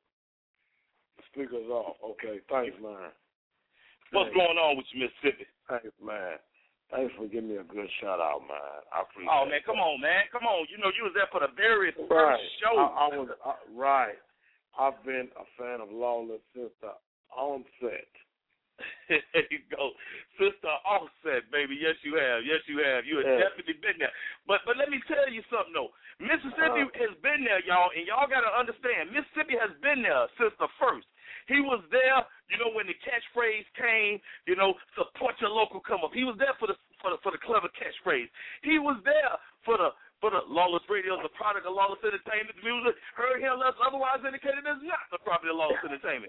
speakers off. Okay, thanks, man. What's going on with you, Mississippi? Thanks, man. Thanks for giving me a good shout out, man. I appreciate it. Oh, man, come on, man. Come on. You know, you was there for the very first show. I was right. I've been a fan of Lawless since the onset. There you go. Sister Offset, baby. Yes, you have. You have definitely been there. But let me tell you something, though. Mississippi has been there, y'all, and y'all got to understand, Mississippi has been there since the first. He was there, you know, when the catchphrase came, you know, support your local come up. He was there for the clever catchphrase. He was there for the Lawless Radio, the product of Lawless Entertainment. The music heard here unless otherwise indicated as not the property of Lawless Entertainment.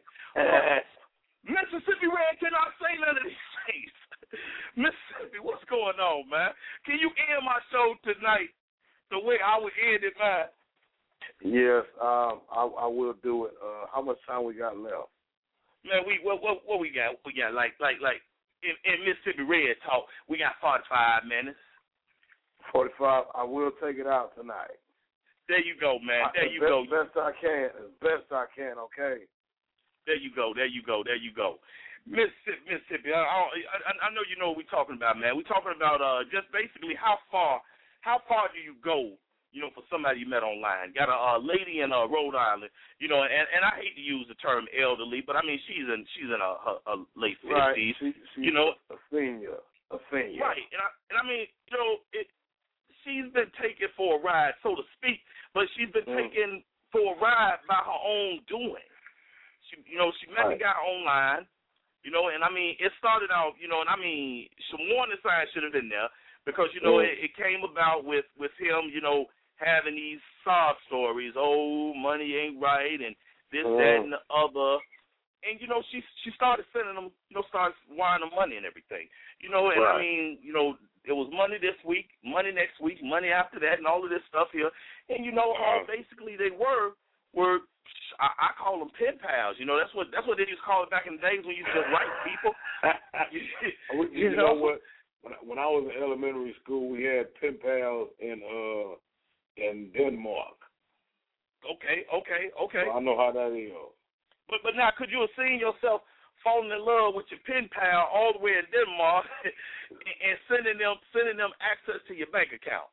Mississippi Red cannot say none of these things. Mississippi, what's going on, man? Can you end my show tonight the way I would end it, man? Yes, I will do it. How much time we got left? Man, what we got? We got like in Mississippi Red talk, we got 45 minutes. 45. I will take it out tonight. There you go, man. There you go. As best I can. Okay. There you go. Mississippi, I know you know what we're talking about, man. We're talking about just basically how far do you go, you know, for somebody you met online. Got a lady in Rhode Island, you know, and I hate to use the term elderly, but I mean she's in her late 50s, right. She's you know, a senior. Right, and I mean, you know, she's been taken for a ride, so to speak, but she's been taken for a ride by her own doing. She met the guy online, you know, and I mean, it started out, you know, and I mean, some warning signs should have been there because, you know, it came about with him, you know, having these sob stories, oh, money ain't right, and this, that, and the other. And, you know, she started sending them, you know, started wiring them money and everything. You know, and I mean, you know, it was money this week, money next week, money after that, and all of this stuff here. And, you know, basically they were I call them pen pals. You know, that's what they used to call it back in the days when you used to write people. you know what? When I was in elementary school, we had pen pals in Denmark. Okay. So I know how that is. But now, could you have seen yourself falling in love with your pen pal all the way in Denmark and sending them access to your bank account?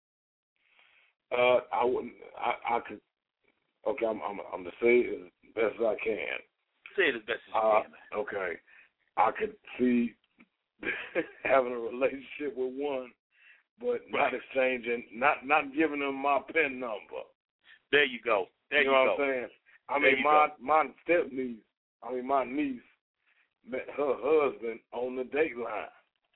I wouldn't. I could. Okay, I'm to say it as best as I can. Say it as best as you can. Okay, I could see having a relationship with one, but not exchanging, not giving them my PIN number. There you go. You know what I'm saying? I mean, my niece met her husband on the date line.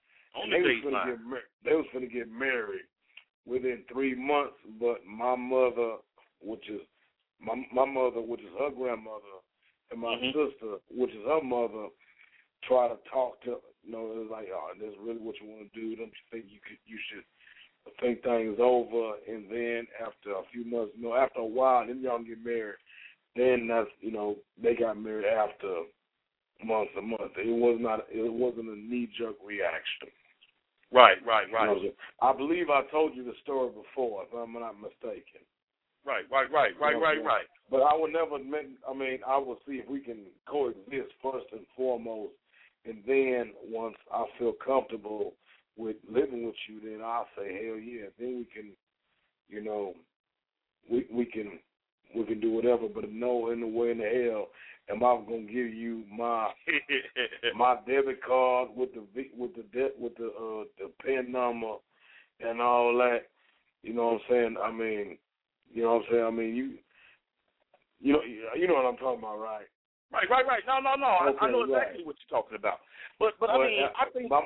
They was going to get married within 3 months, but my mother, which is her grandmother, and my sister, which is her mother, try to talk to, you know, it was like, oh, this is really what you want to do. Don't you think you should think things over? And then after a few months, you know, after a while, then y'all get married. Then that's, you know, they got married after months and months. It wasn't a knee-jerk reaction. Right. You know, I believe I told you the story before, if I'm not mistaken. Right. But I would never I will see if we can coexist first and foremost, and then once I feel comfortable with living with you, then I'll say, hell yeah. Then we can, you know, we can do whatever. But no, in the way in the hell am I gonna give you my debit card with the PIN number and all that, You know what I'm saying? I mean, you know what I'm saying? I mean, you know what I'm talking about, right? Right. No. Okay, I know exactly what you're talking about. But I mean, I think. Go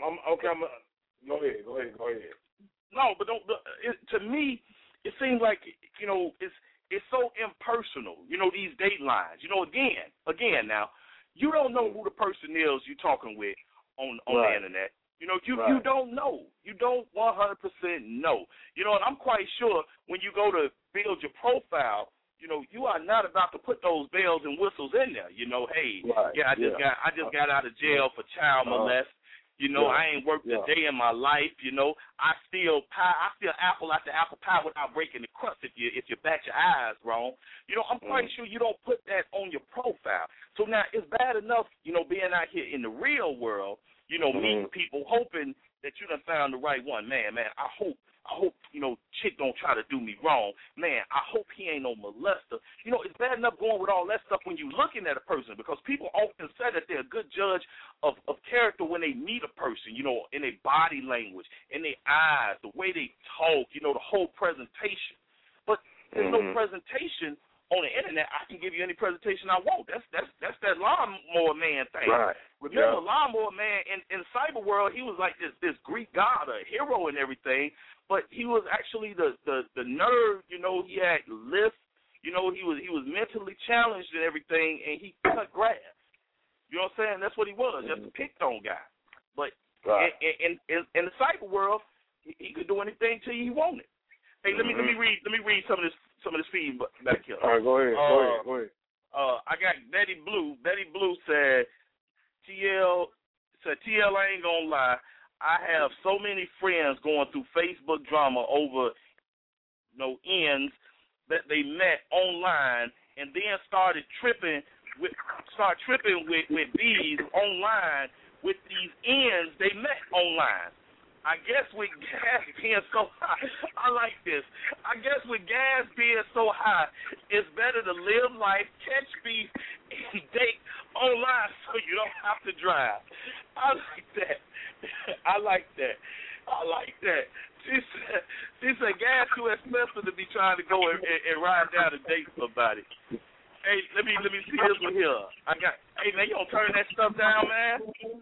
ahead. No, but to me, it seems like, you know, it's so impersonal. You know, these date lines. You know, again, now, you don't know who the person is you're talking with on the internet. You know, you don't know. You don't 100% know. You know, and I'm quite sure when you go to build your profile, you know, you are not about to put those bells and whistles in there. You know, hey, I just got out of jail for child molest. You know, I ain't worked a day in my life. You know, I steal apple out the apple pie without breaking the crust if you bat your eyes wrong. You know, I'm quite sure you don't put that on your profile. So now it's bad enough, you know, being out here in the real world, you know, meeting people, hoping that you done found the right one. Man, I hope, you know, chick don't try to do me wrong. Man, I hope he ain't no molester. You know, it's bad enough going with all that stuff when you looking at a person, because people often say that they're a good judge of character when they meet a person, you know, in their body language, in their eyes, the way they talk, you know, the whole presentation. But there's no presentation on the internet. I can give you any presentation I want. That's that lawnmower man thing. Right. Remember, lawnmower man in cyber world, he was like this Greek god, a hero and everything. But he was actually the nerd, you know. He had lifts, you know. He was mentally challenged and everything, and he cut grass. You know what I'm saying? That's what he was, just a picked on guy. But in the cyber world, he could do anything to you he wanted. Hey, let me read some of this feed back here. All right, go ahead. Go ahead. I got Betty Blue. Betty Blue said, TL, I ain't gonna lie. I have so many friends going through Facebook drama over ends that they met online and then started tripping with these online with these ends they met online. I guess with gas being so high, I like this. I guess with gas being so high, it's better to live life, catch beef, and date online so you don't have to drive. I like that. She said gas too expensive to be trying to go and ride down and date somebody. Hey, let me see this one here. Hey man, you don't turn that stuff down, man.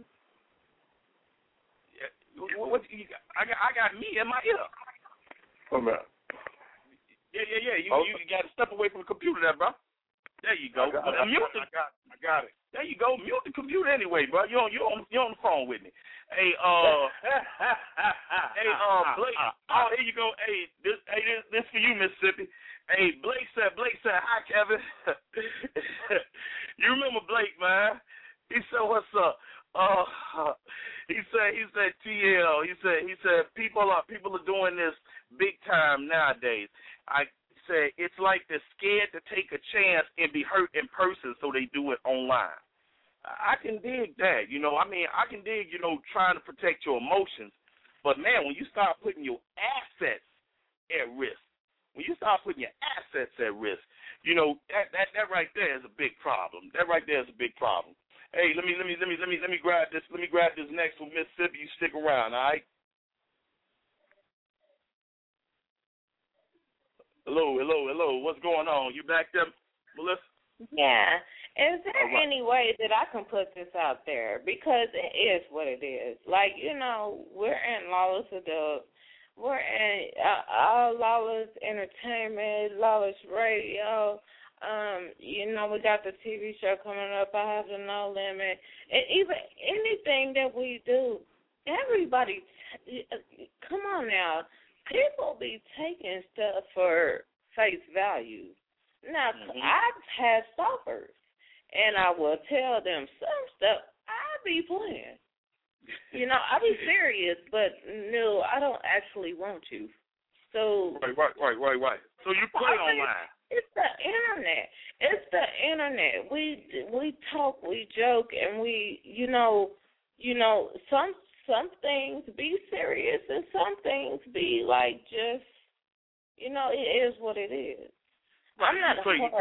What you got? I got me in my ear. Come on. Yeah. You got to step away from the computer there, bro. There you go. I got it. There you go. Mute the computer anyway, bro. You on the phone with me. Hey, Blake. Oh, here you go. Hey, this for you, Mississippi. Hey, Blake said, hi, Kevin. You remember Blake, man? He said, what's up? He said TL. He said people are doing this big time nowadays. I said it's like they're scared to take a chance and be hurt in person, so they do it online. I can dig that, you know. I mean, I can dig, you know, trying to protect your emotions. But man, when you start putting your assets at risk, you know, that right there is a big problem. Hey, let me grab this. Let me grab this next one, Mississippi. You stick around, all right? Hello. What's going on? You back there, Melissa? Yeah. Is there any way that I can put this out there? Because it is what it is. Like, you know, we're in Lawless Adult. We're in Lawless Entertainment, Lawless Radio. You know, we got the TV show coming up, I Have the No Limit. And even anything that we do, everybody, come on now. People be taking stuff for face value. Now, I've had stalkers, and I will tell them some stuff I be playing. You know, I be serious, but no, I don't actually want you. So Right. So you play online. It's the internet. We talk, we joke, and we, you know, some things be serious and some things be like just, you know, it is what it is. I'm not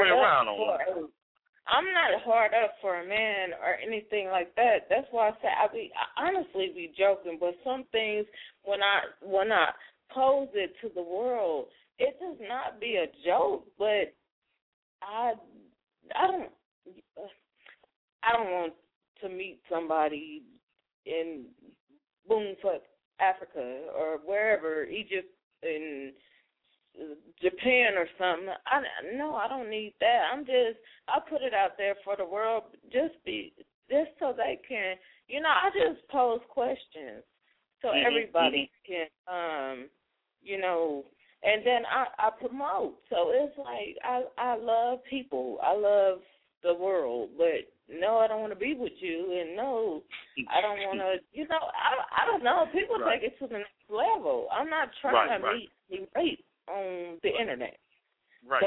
hard up for a man or anything like that. That's why I say I honestly be joking, but some things when I expose it to the world. It does not be a joke, but I don't want to meet somebody in Boomfuck, Africa, or wherever, Egypt, in Japan or something. I don't need that. I put it out there for the world, just so they can, I just pose questions so everybody can, and then I promote. So it's like I love people. I love the world, but no, I don't want to be with you, and no, I don't want to, I don't know. People take it to the next level. I'm not trying to meet rape on the internet. Right.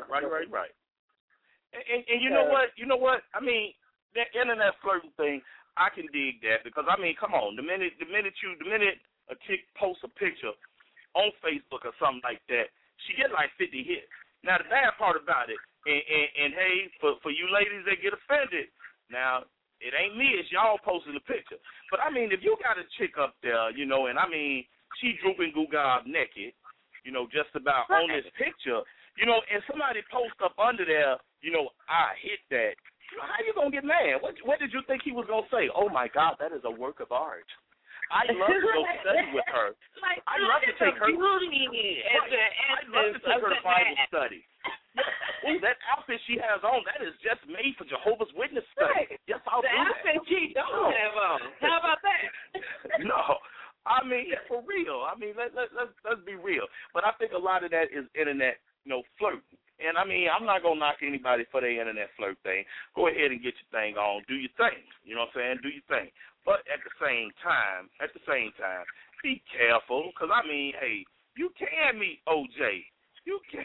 And you know what? I mean, that internet flirting thing, I can dig that, because I mean, come on, the minute a chick posts a picture on Facebook or something like that, she get like 50 hits. Now the bad part about it, and hey, for you ladies that get offended, now it ain't me, it's y'all posting the picture. But I mean, if you got a chick up there, and I mean, she drooping goo-gob naked, just about on this picture, and somebody post up under there, I hit that. How you gonna get mad? What did you think he was gonna say? Oh my God, that is a work of art. I love to go study with her. I love to take her. I love to take her to Bible study. Ooh, that outfit she has on, that is just made for Jehovah's Witness study. Yes, I'll do that. The outfit she don't have on. How about that? No. I mean, for real. I mean, let's be real. But I think a lot of that is internet, flirting. And I mean, I'm not gonna knock anybody for their internet flirt thing. Go ahead and get your thing on. Do your thing. You know what I'm saying? Do your thing. But at the same time, be careful, because I mean, hey, you can meet OJ. You can.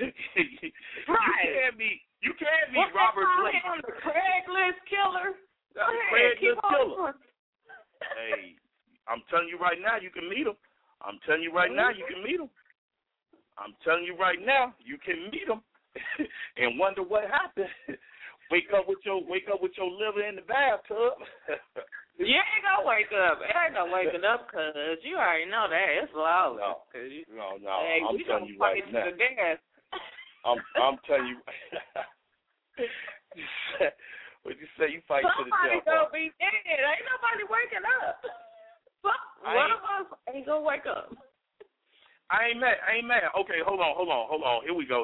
You can meet Robert Blake. Craigslist killer. Craigslist killer. Hey. I'm telling you right now, you can meet them. I'm telling you right now, you can meet them. I'm telling you right now, you can meet them, and wonder what happened. Wake up with your liver in the bathtub. You ain't gonna wake up. It ain't gonna wake it up, cause you already know that it's loud. No. Hey, I'm telling you right now. I'm telling you. What'd you say? You fight to the death. Somebody gonna be dead. Ain't nobody waking up. One of us ain't gonna wake up. I ain't mad. Okay, hold on. Here we go.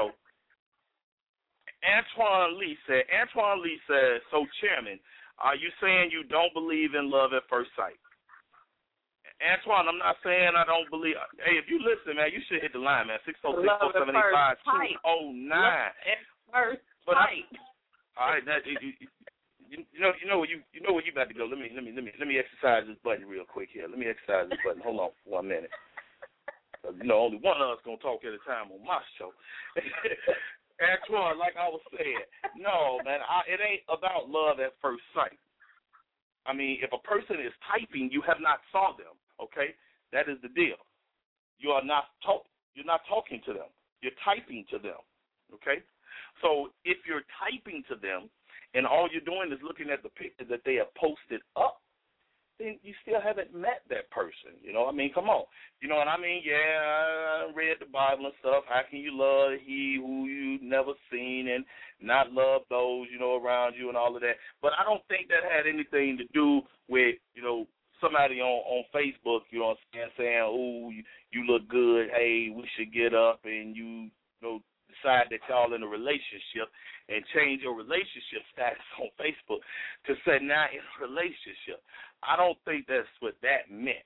Antoine Lee said, so Chairman, are you saying you don't believe in love at first sight? Antoine, I'm not saying I don't believe. Hey, if you listen, man, you should hit the line, man. 646-475-209. First sight. All right, You know where you about to go. Let me exercise this button real quick here. Let me exercise this button. Hold on for 1 minute. Only one of us gonna talk at a time on my show. Antoine, like I was saying, no, man, it ain't about love at first sight. I mean, if a person is typing, you have not saw them. Okay, that is the deal. You're not talking to them. You're typing to them. Okay, so if you're typing to them, and all you're doing is looking at the picture that they have posted up, then you still haven't met that person. I mean, come on. You know what I mean? Yeah, I read the Bible and stuff. How can you love he who you never seen and not love those, around you and all of that? But I don't think that had anything to do with, somebody on Facebook, saying, oh, you look good. Hey, we should get up, and decide that y'all in a relationship and change your relationship status on Facebook to say now in a relationship. I don't think that's what that meant,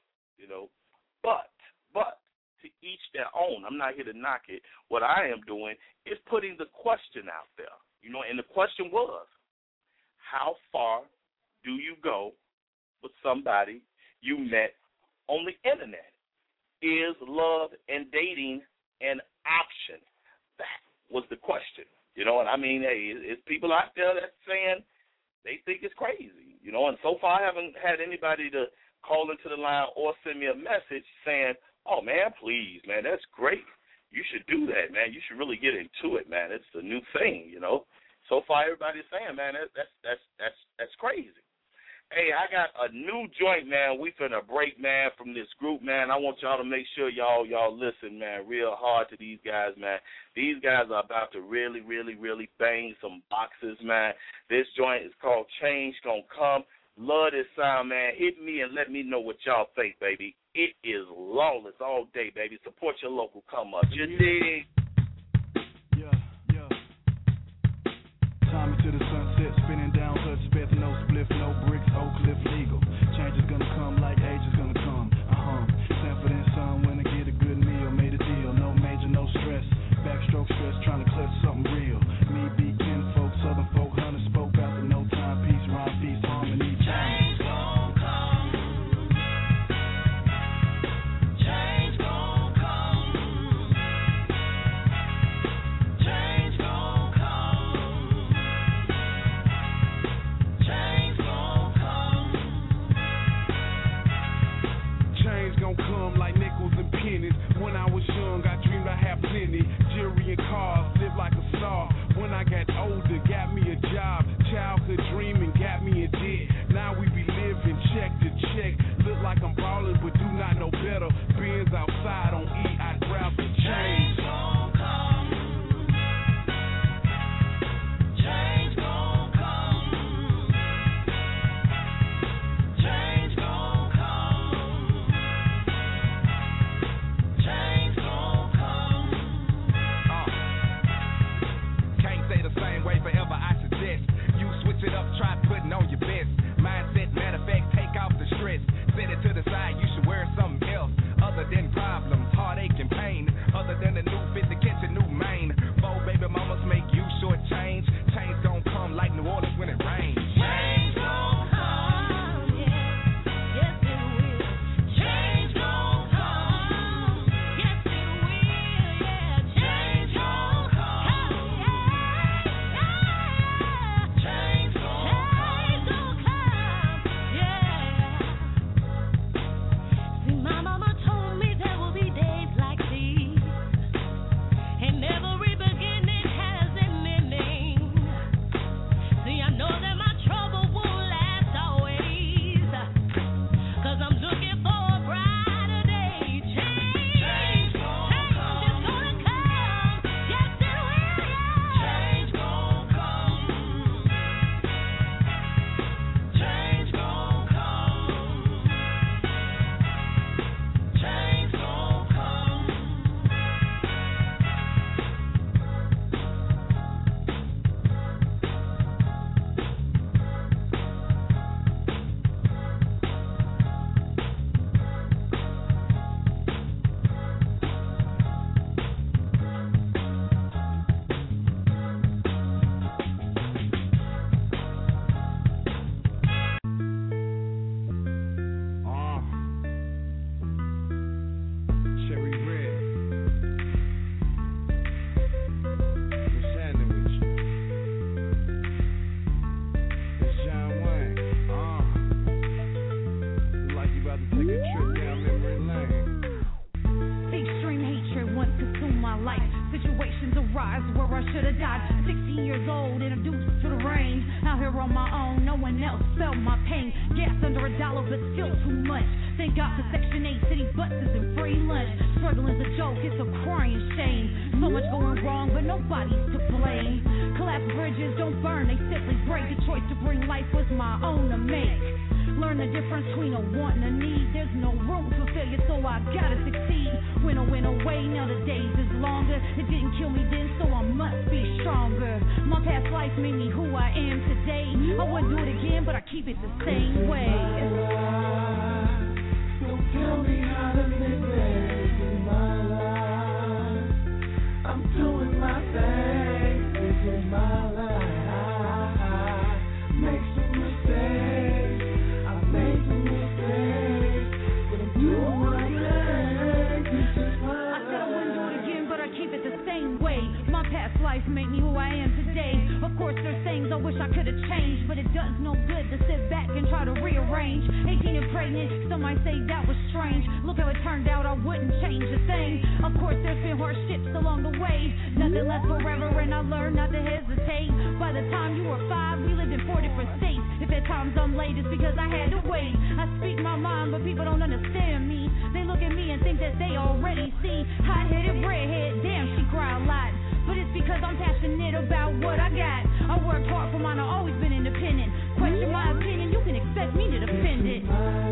But to each their own. I'm not here to knock it. What I am doing is putting the question out there, and the question was, how far do you go with somebody you met on the internet? Is love and dating an option? That was the question. And I mean, hey, it's people out there that's saying they think it's crazy, and so far I haven't had anybody to call into the line or send me a message saying, oh, man, please, man, that's great. You should do that, man. You should really get into it, man. It's a new thing, So far everybody's saying, man, that's crazy. Hey, I got a new joint, man. We finna break, man, from this group, man. I want y'all to make sure y'all listen, man, real hard to these guys, man. These guys are about to really, really, really bang some boxes, man. This joint is called Change Gonna Come. Love this sound, man. Hit me and let me know what y'all think, baby. It is Lawless all day, baby. Support your local come up. You dig? Time to the sunset, spinning down Hudspeth, no spliff, no bricks, Oak Cliff legal. Change is gonna come like age is gonna come. Sanford and Son, when I get a good meal, made a deal, no major, no stress. Backstroke stress, trying to clutch something real. Me be kinfolk, southern folk, hunter spoke out the no time, peace, rhyme, peace, harmony. Change gon' come. Change gon' come. Change gon' come. Change gon' come. Change gon' come like nickels and pennies. When I was young, I dreamed I had plenty. Jewelry and cars, live like a star. When I got older, got me a job. Childhood dreaming, got me a debt. Now we be living check to check. Look like I'm ballin', but do not know better. Benz outside on E, I'd rather change. Gon' come. Change gon' come. Change gon' come. Change gon' come. Can't stay the same way forever, I suggest. You switch it up, try putting on your best. Mindset, matter of fact, take off the stress. Set it to the side, you should wear something else. Other than problems, heartache and pain. Other than the new fit to catch a new mane. 4 baby mamas make you short change. Change gon' come like New Orleans when it rains. Change gon' come, yeah. Yes it will. Change gon' come. Yes it will, yeah. Change gon' come, yeah. Change gon' come, yeah. See, my mama told me there will be days like these, and every beginning has an ending. See, I know that my trouble won't last always, 'cause I'm looking for a brighter day. Change gon' come. It's gonna come. Yes, it will, yeah. Change gon' come. Change gon' come. Change gon' come. Cherry red. What's happening with you? It's John Wayne. Look like you about to take a trip down memory lane. Extreme hatred once consumed my life. Situations arise where I should have died. 16 years old, introduced to the range. Out here on my own, no one else felt my pain. Gas under $1, but still too much. Thank God for Section 8 city buses and free lunch. Struggling's a joke, it's a crying shame. So much going wrong, but nobody's to blame. Collapsed bridges don't burn, they simply break. The choice to bring life was my own to make. Learn the difference between a want and a need. There's no room for failure, so I gotta succeed. When I went away, now the days is longer. It didn't kill me then, so I must be stronger. My past life made me who I am today. I wouldn't do it again, but I keep it the same way. Don't tell me how to live in my life. I'm doing my thing. This is my life. Make some mistakes. I made some mistakes, but I'm doing my thing. This is my life. I said I wouldn't do it again, but I keep it the same way. My past life made me who I am today. Of course, there's things I wish I could have changed, but it does no good to sit back and try to rearrange. 18 and pregnant. Some might say that was strange. Look how it turned out, I wouldn't change a thing. Of course, there's been hardships along the way. Nothing lasts forever, and I learned not to hesitate. By the time you were 5, we lived in 4 different states. If at times I'm late, it's because I had to wait. I speak my mind, but people don't understand me. They look at me and think that they already see. Hot-headed redhead, damn, she cry a lot. But it's because I'm passionate about what I got. I worked hard for mine, I've always been independent. Question my opinion, you can expect me to defend it.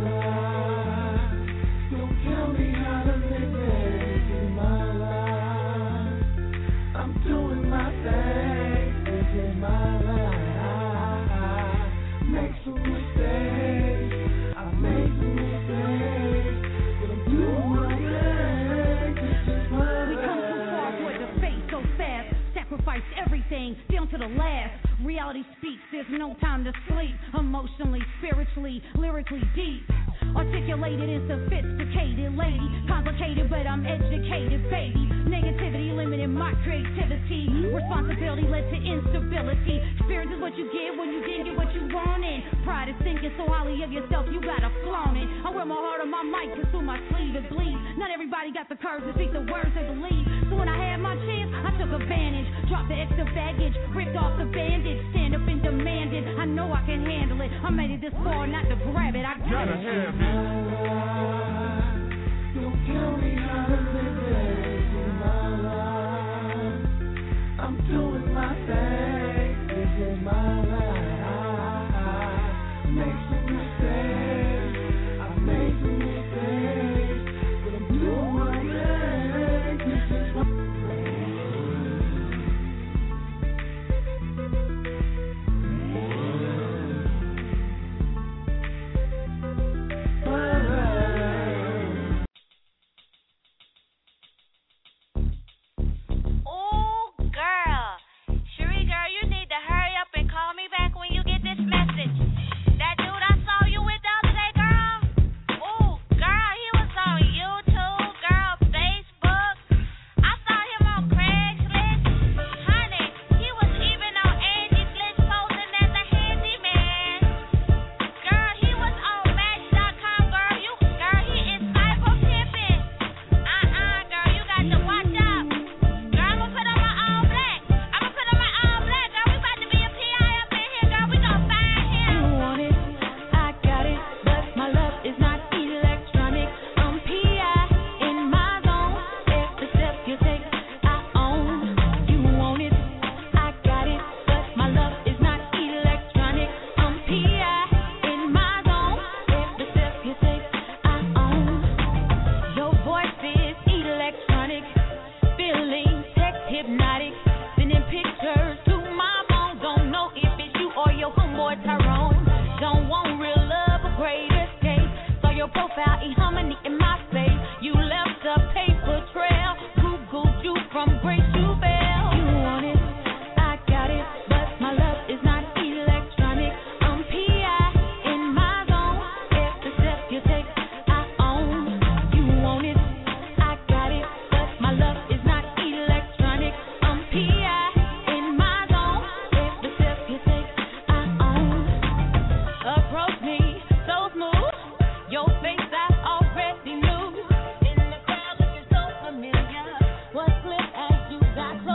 Don't tell me how to live it in my life. I'm doing my thing, living my life. Make some mistakes, I made some mistakes, but I'm doing my thing. This is my life. We come too far for it to fade so fast. Sacrifice everything down to the last. Reality speaks, there's no time to sleep. Emotionally, spiritually, lyrically deep. Articulated and sophisticated lady. Complicated, but I'm educated, baby. Negativity limited my creativity. Responsibility led to instability. Experience is what you get when you didn't get what you wanted. Pride is thinking so highly of yourself, you gotta flaunt it. I wear my heart on my mic, cause through my sleeve it bleeds. Not everybody got the courage to speak the words they believe. So when I had my chance, I took advantage. Dropped the extra baggage, ripped off the bandage. Stand up and demand it. I know I can handle it. I made it this far, not to grab it. I gotta have it. Don't tell me how to live it in my life. I'm doing my thing, living my life. Make some mistakes, I made some mistakes, but I'm doing my thing. This is my What's lit as you got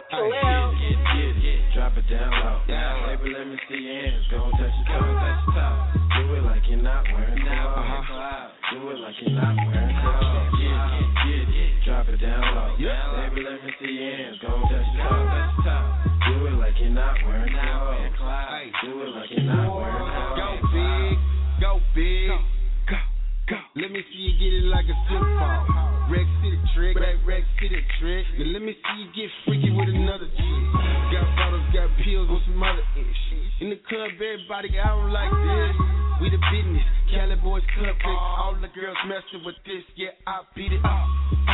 Khalil. Drop it down low. Baby, let me see your hands. Go and touch your toe. Do it like you're not wearing clothes. Do it like you're not wearing clothes. Drop it down low. Baby, let me see your hands. Go and touch your toe. Do it like you're not wearing clothes. Do it like you're not wearing clothes. Go big. Go. Let me see you get it like a football. Rex City trick, Rex City trick. Now let me see you get freaky with another chick. Got bottles, got pills with some other ish. In the club, everybody out like this. We the business, Cali boys cupcakes. All the girls messing with this, yeah, I beat it up.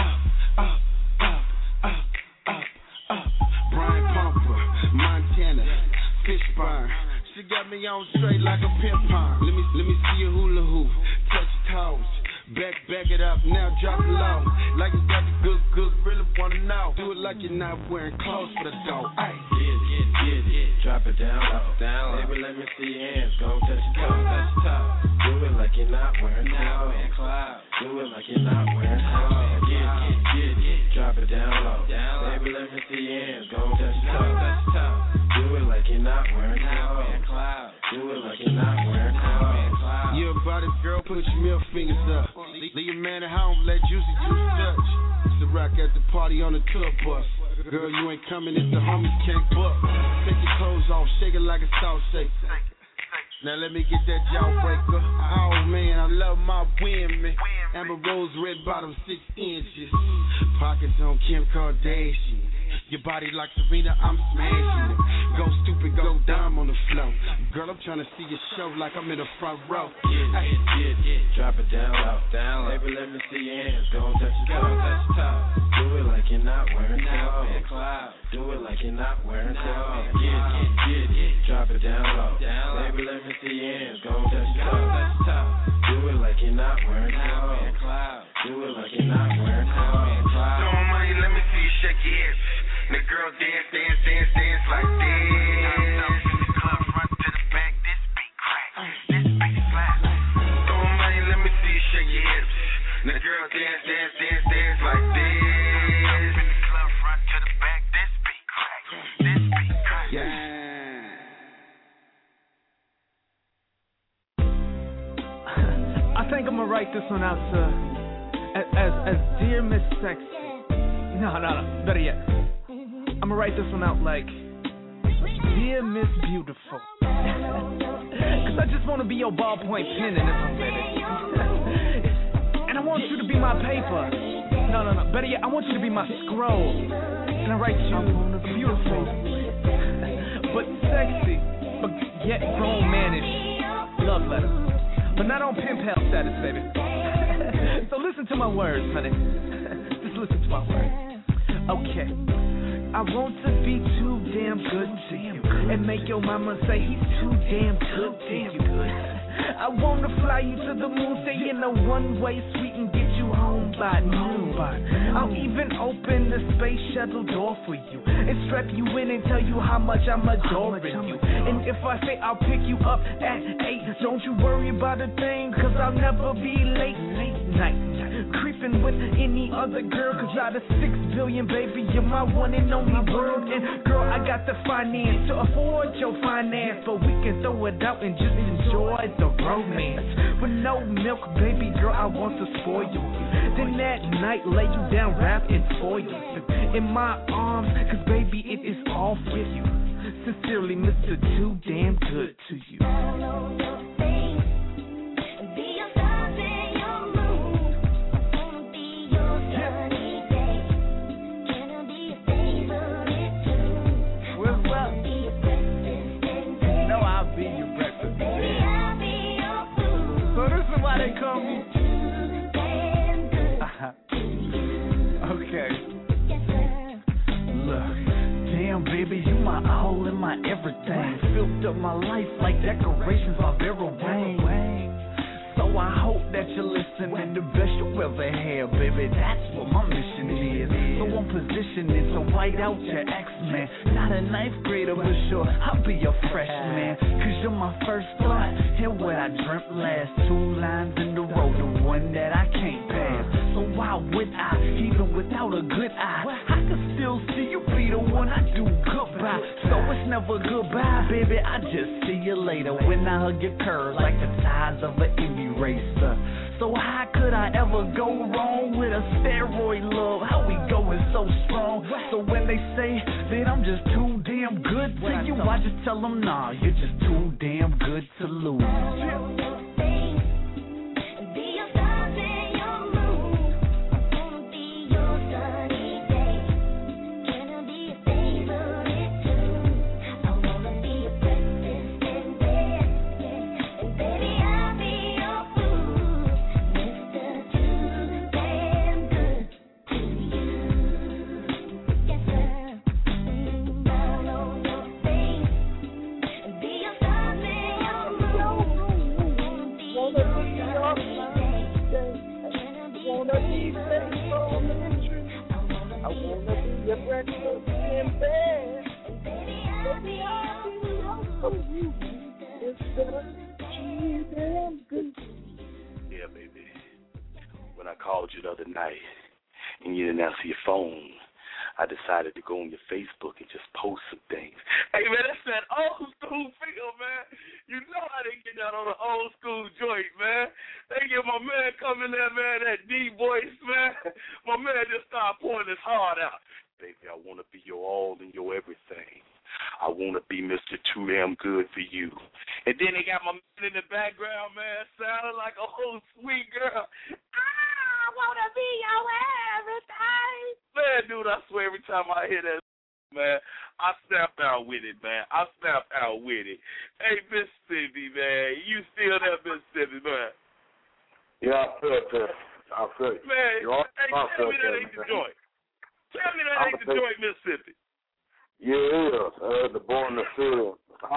Brian Pumper, Montana, Fishburne. She got me on straight like a pimp pong. Let me see your hula hoop, touch your toes. Back it up, now drop it low. Like you got the good, really wanna know. Do it like you're not wearing clothes for the dough. Ay. Drop it down low. Baby, let me see your hands. Go touch your toe. Do it like you're not wearing clothes. Do it like you're not wearing clothes. Drop it down low. Baby, let me see your hands. Go touch your toe. Do it like you're not wearing clothes. Do it like you're not wearing clothes. You about it, girl, put your middle fingers up. Leave your man at home, let Juicy touch. It's a rock at the party on the tour bus. Girl, you ain't coming if the homies can't book. Take your clothes off, shake it like a salt shaker. Now let me get that jawbreaker. Oh man, I love my women. Amber Rose, red bottom, 6 inches. Pockets on Kim Kardashian. Your body like Serena, I'm smashing it. Go stupid, go dumb on the floor. Girl, I'm trying to see your show like I'm in the front row. Drop it down low. Baby, let me see your hands. Go and touch your toe. Do it like you're not wearing clothes. Do it like you're not wearing clothes. Drop it down low. Baby, let me see your hands. Go and touch your toe. Do it like you're not wearing clothes. Do it like you're not wearing clothes. Don't mind, let me see you shake your hips. The girl dance like this. In the club, front to the back, this beat crack, this beat slap. Don't mind, let me see you shake your hips. The girl dance like this. In the club, front to the back, this beat crack, this beat crack. I think I'm gonna write this one out to as Dear Miss Sexy. No, better yet. I'm gonna write this one out like Dear Miss Beautiful. Cause I just wanna be your ballpoint pen in this one, baby. And I want you to be my paper. No, better yet, I want you to be my scroll. And I write you beautiful, but sexy, but yet grown manish love letter. But not on pen pal status, baby. So listen to my words, honey. Just listen to my words. Okay. I want to be too damn good to you and make your mama say he's too damn good to you. I want to fly you to the moon, stay in a one-way suite and get you home by noon. I'll even open the space shuttle door for you and strap you in and tell you how much I'm adoring you. And if I say I'll pick you up at 8, don't you worry about a thing, cause I'll never be late night. Creeping with any other girl, cause out of 6 billion, baby, you're my one and only world. And girl, I got the finance to afford your finance, but we can throw it out and just enjoy the romance. With no milk, baby girl, I want to spoil you. Then that night, lay you down, wrap and foil you in my arms, cause baby, it is all for you. Sincerely, Mr. Too Damn Good to you. They call me. Okay. Look, damn baby, you my all and my everything. Filled up my life like decorations of Vera Wang. So I hope that you listen and the best you'll ever have, baby. That's what my mission is. So I'm positioning to white out your X-Man. Not a 9th grader, but sure, I'll be your freshman. Cause you're my first thought. Hear what I dreamt last. 2 lines in the road, the one that I can't pass. So why would I, even without a good eye, I can still see you be the one I it's never goodbye, baby. I just see you later. When I hug your curves like the ties of an eraser. So how could I ever go wrong with a steroid love? How we going so strong? So when they say that I'm just too damn good to you, I just tell them, nah, you're just too damn good to lose. Yeah, baby. When I called you the other night and you didn't answer your phone, I decided to go on your Facebook and just post some things. Hey, man, that's that old school feel, man. You know I didn't get that on the old school joint, man. They get my man come in there, man, that D voice, man. My man just started pouring his heart out. Baby, I want to be your all and your everything. I want to be Mr. Too Damn Good for you. And then they got my man in the background, man, sounding like a whole sweet girl. I want to be your everything. Man, dude, I swear every time I hear that, man, I snap out with it, man. I snap out with it. Hey, Mississippi, man, you still there, Mississippi, man? Yeah, I feel that. I feel it. Man, hey, tell me that ain't the joint. Tell me that ain't the joint, Mississippi. Yeah, it is. The Born to Feel. I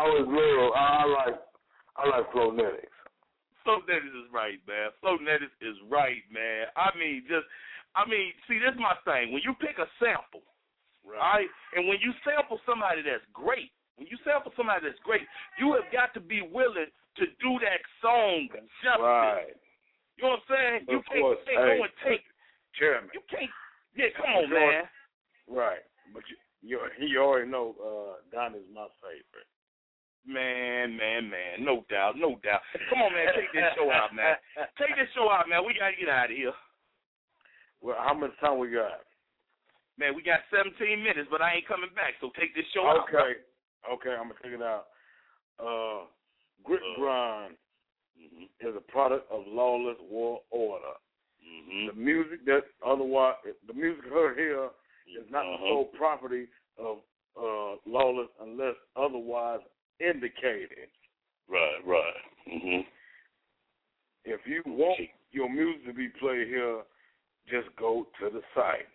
like Flonetics. Flonetics is right, man. Flonetics is right, man. I mean, see, this is my thing. When you pick a sample, right, and when you sample somebody that's great, you have got to be willing to do that song justice. Right. You know what I'm saying? You can't go and take. Chairman. You can't. Yeah, come on, man. Right. But you already know Donnie's my favorite. Man. No doubt. Come on, man. Take this show out, man. We got to get out of here. Well, how much time we got? Man, we got 17 minutes, but I ain't coming back, so take this show out. Okay, I'm going to take it out. Grit Grind is a product of Lawless World Order. The music heard here is not the sole property of Lawless unless otherwise indicated. Right. If you want your music to be played here, just go to the site,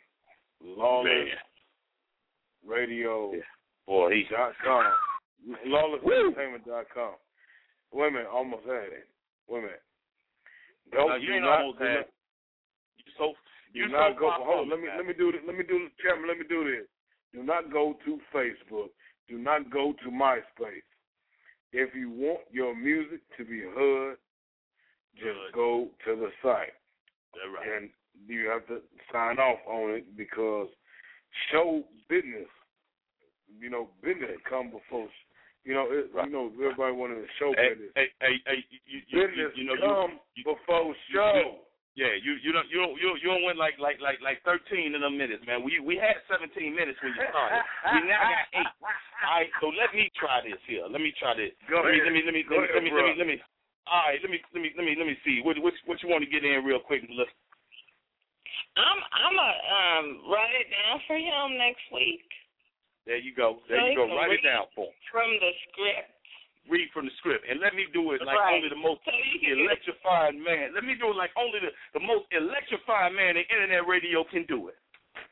LawlessRadio.com. LawlessEntertainment.com. Wait a minute, almost had it. Wait a minute. You ain't almost had it. Let me do this, Chairman. Let me do this. Do not go to Facebook. Do not go to MySpace. If you want your music to be heard, just go to the site. Right. And you have to sign off on it because show business. Business come before. Everybody wanted to show business. Business come before show. Yeah, you don't win like 13 in a minute, man. We had 17 minutes when you started. We now got 8. All right, so let me try this here. Let me try this. Go ahead. Let me. All right, let me see. What you want to get in real quick, Melissa? I'm gonna write it down for him next week. There you go. Write it down for him. From the script. Read from the script, and let me do it like only the most electrifying man. Let me do it like only the most electrifying man in internet radio can do it.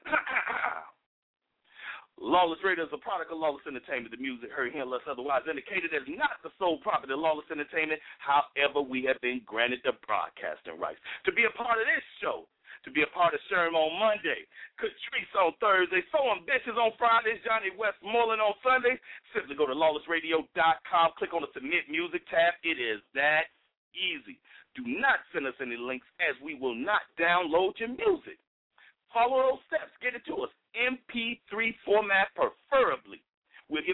Lawless Radio is a product of Lawless Entertainment. The music heard here unless otherwise indicated is not the sole property of Lawless Entertainment. However, we have been granted the broadcasting rights to be a part of this show. To be a part of Sherm on Monday, Catrice on Thursday, So Ambitious on Fridays, Johnny Westmoreland on Sundays. Simply go to lawlessradio.com, click on the Submit Music tab. It is that easy. Do not send us any links as we will not download your music. Follow those steps. Get it to us. MP3 format preferably. We'll give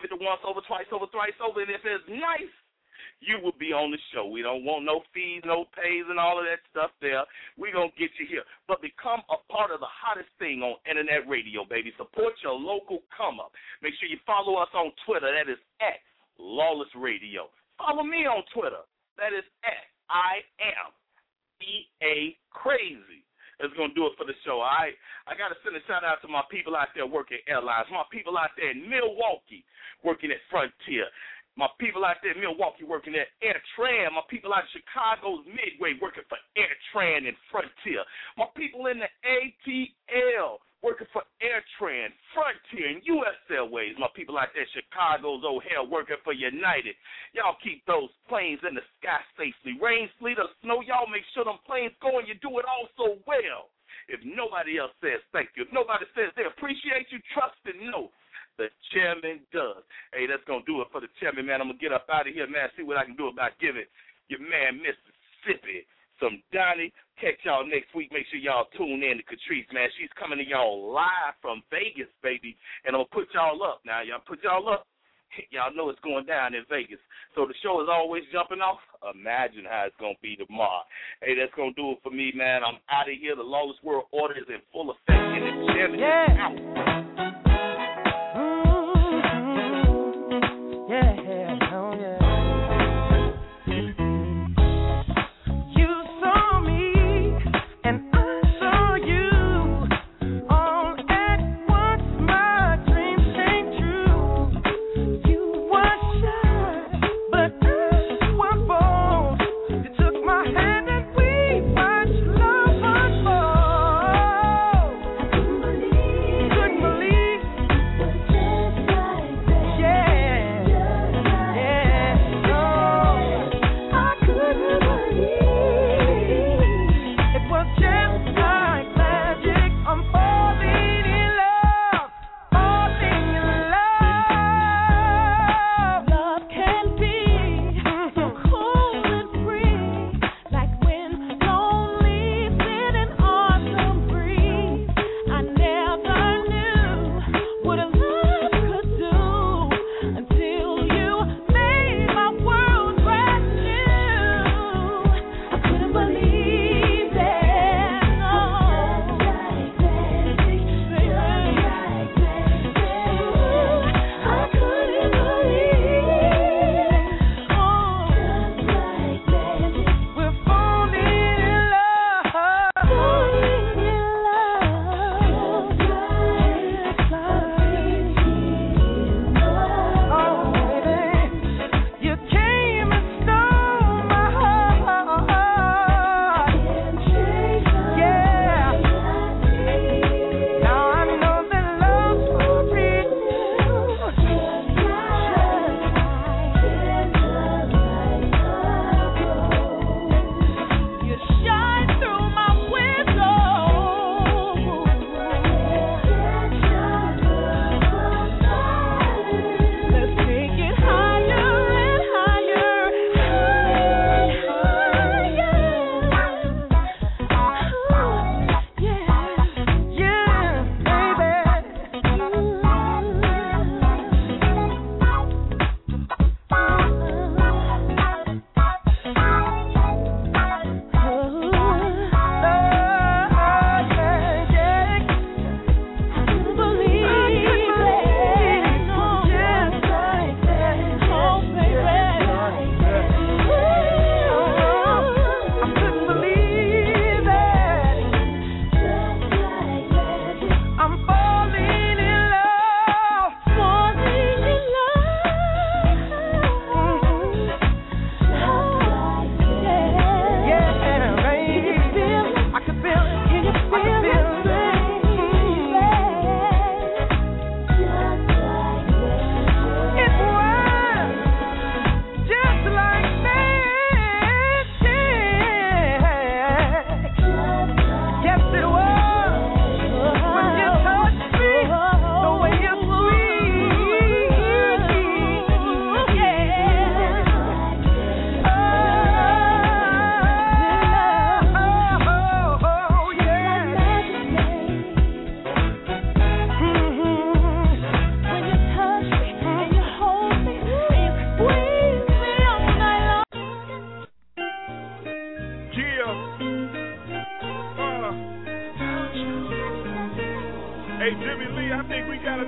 give it to once over, twice over, thrice over, and if it's nice, you will be on the show. We don't want no fees, no pays, and all of that stuff there. We're going to get you here. But become a part of the hottest thing on internet radio, baby. Support your local come-up. Make sure you follow us on Twitter. That is at Lawless Radio. Follow me on Twitter. That is at I am EA Crazy. That's going to do it for the show. I got to send a shout-out to my people out there working airlines, my people out there in Milwaukee working at Frontier, my people out there in Milwaukee working at AirTran, my people out in Chicago's Midway working for AirTran and Frontier, my people in the ATL working for AirTran, Frontier, and U.S. Airways, my people out there in Chicago's O'Hare working for United. Y'all keep those planes in the sky safely. Rain, sleet, or snow, y'all make sure them planes go and you do it all so well. If nobody else says thank you, if nobody says they appreciate you, trust and know the chairman does. Hey, that's going to do it for the chairman, man. I'm going to get up out of here, man, see what I can do about giving your man Mississippi some Donnie. Catch y'all next week. Make sure y'all tune in to Catrice, man. She's coming to y'all live from Vegas, baby, and I'm going to put y'all up. Now, y'all put y'all up. Y'all know it's going down in Vegas. So the show is always jumping off. Imagine how it's going to be tomorrow. Hey, that's going to do it for me, man. I'm out of here. The Lawless World Order is in full effect, and the chairman is out. Couldn't believe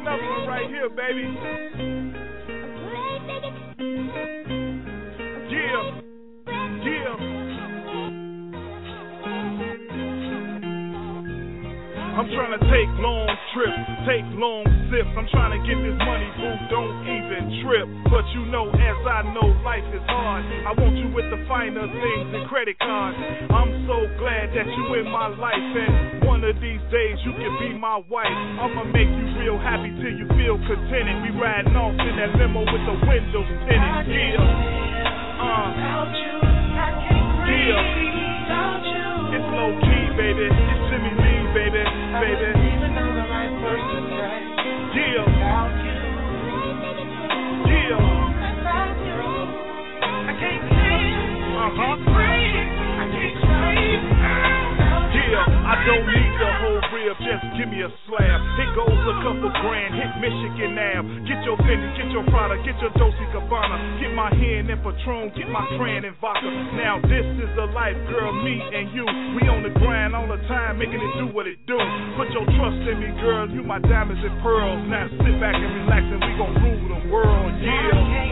another one right here, baby. Yeah. I'm trying to take long trips, take long sips. I'm trying to get this money, boo, don't even trip. But you know, as I know, life is hard. I want you with the finer things and credit cards. I'm so glad that you in my life, and one of these days you can be my wife. I'ma make you real happy till you feel contented. We riding off in that limo with the windows tinted. Yeah. Yeah. It's low key, baby. It's Jimmy Lee, baby. Baby. Even know the right words to say. Yeah. Yeah. I can't live. I can't breathe. I can't sleep. Yeah. I don't need the whole rib, just give me a slab. It goes a couple grand, hit Michigan Ave. Get your Fendi, get your Prada, get your Dolce Gabbana. Get my hand in Patron, get my Cran and vodka. Now this is the life, girl, me and you. We on the grind all the time, making it do what it do. Put your trust in me, girl, you my diamonds and pearls. Now sit back and relax and we gon' rule the world, yeah.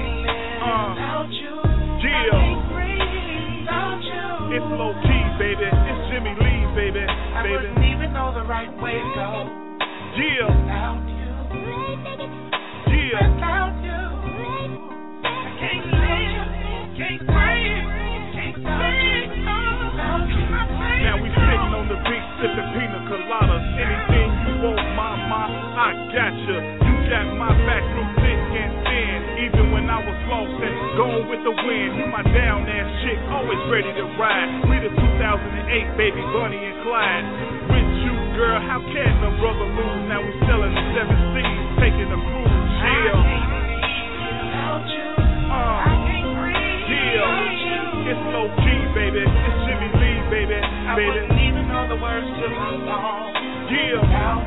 Yeah. It's low key, baby. It's Jimmy Lee, baby. I wouldn't even know the right way to go. Yeah. Without you. Yeah. Without you. I can't live. Can't breathe. Can't sleep. Now we sitting on the beach sipping pina coladas. Anything you want, mama, I got you. You got my back through thick and thin. Even when I was lost and going with the wind, you my down ass chick, always ready to ride. We the 2008 baby Bonnie and Clyde. With you, girl, how can the brother lose? Now we selling the 7 C's, taking a cruise. Yeah. Yeah. It's low key, baby. It's Jimmy Lee, baby. I wouldn't even know the words to my song. Yeah.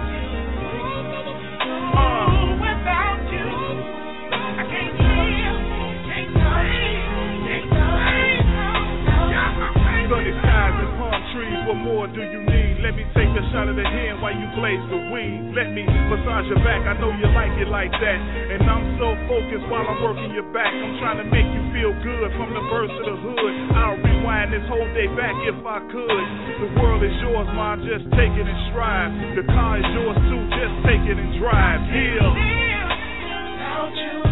Without you, I can't live, can't breathe, can't sleep. Sunny skies and palm trees, what more do you need? Let me take a shot of the hand while you blaze the weed. Let me massage your back, I know you like it like that. And I'm so focused while I'm working your back. I'm trying to make you feel good from the birth to the hood. I'll rewind this whole day back if I could. The world is yours, ma, just take it and strive. The car is yours too, just take it and drive. Yeah. Without you.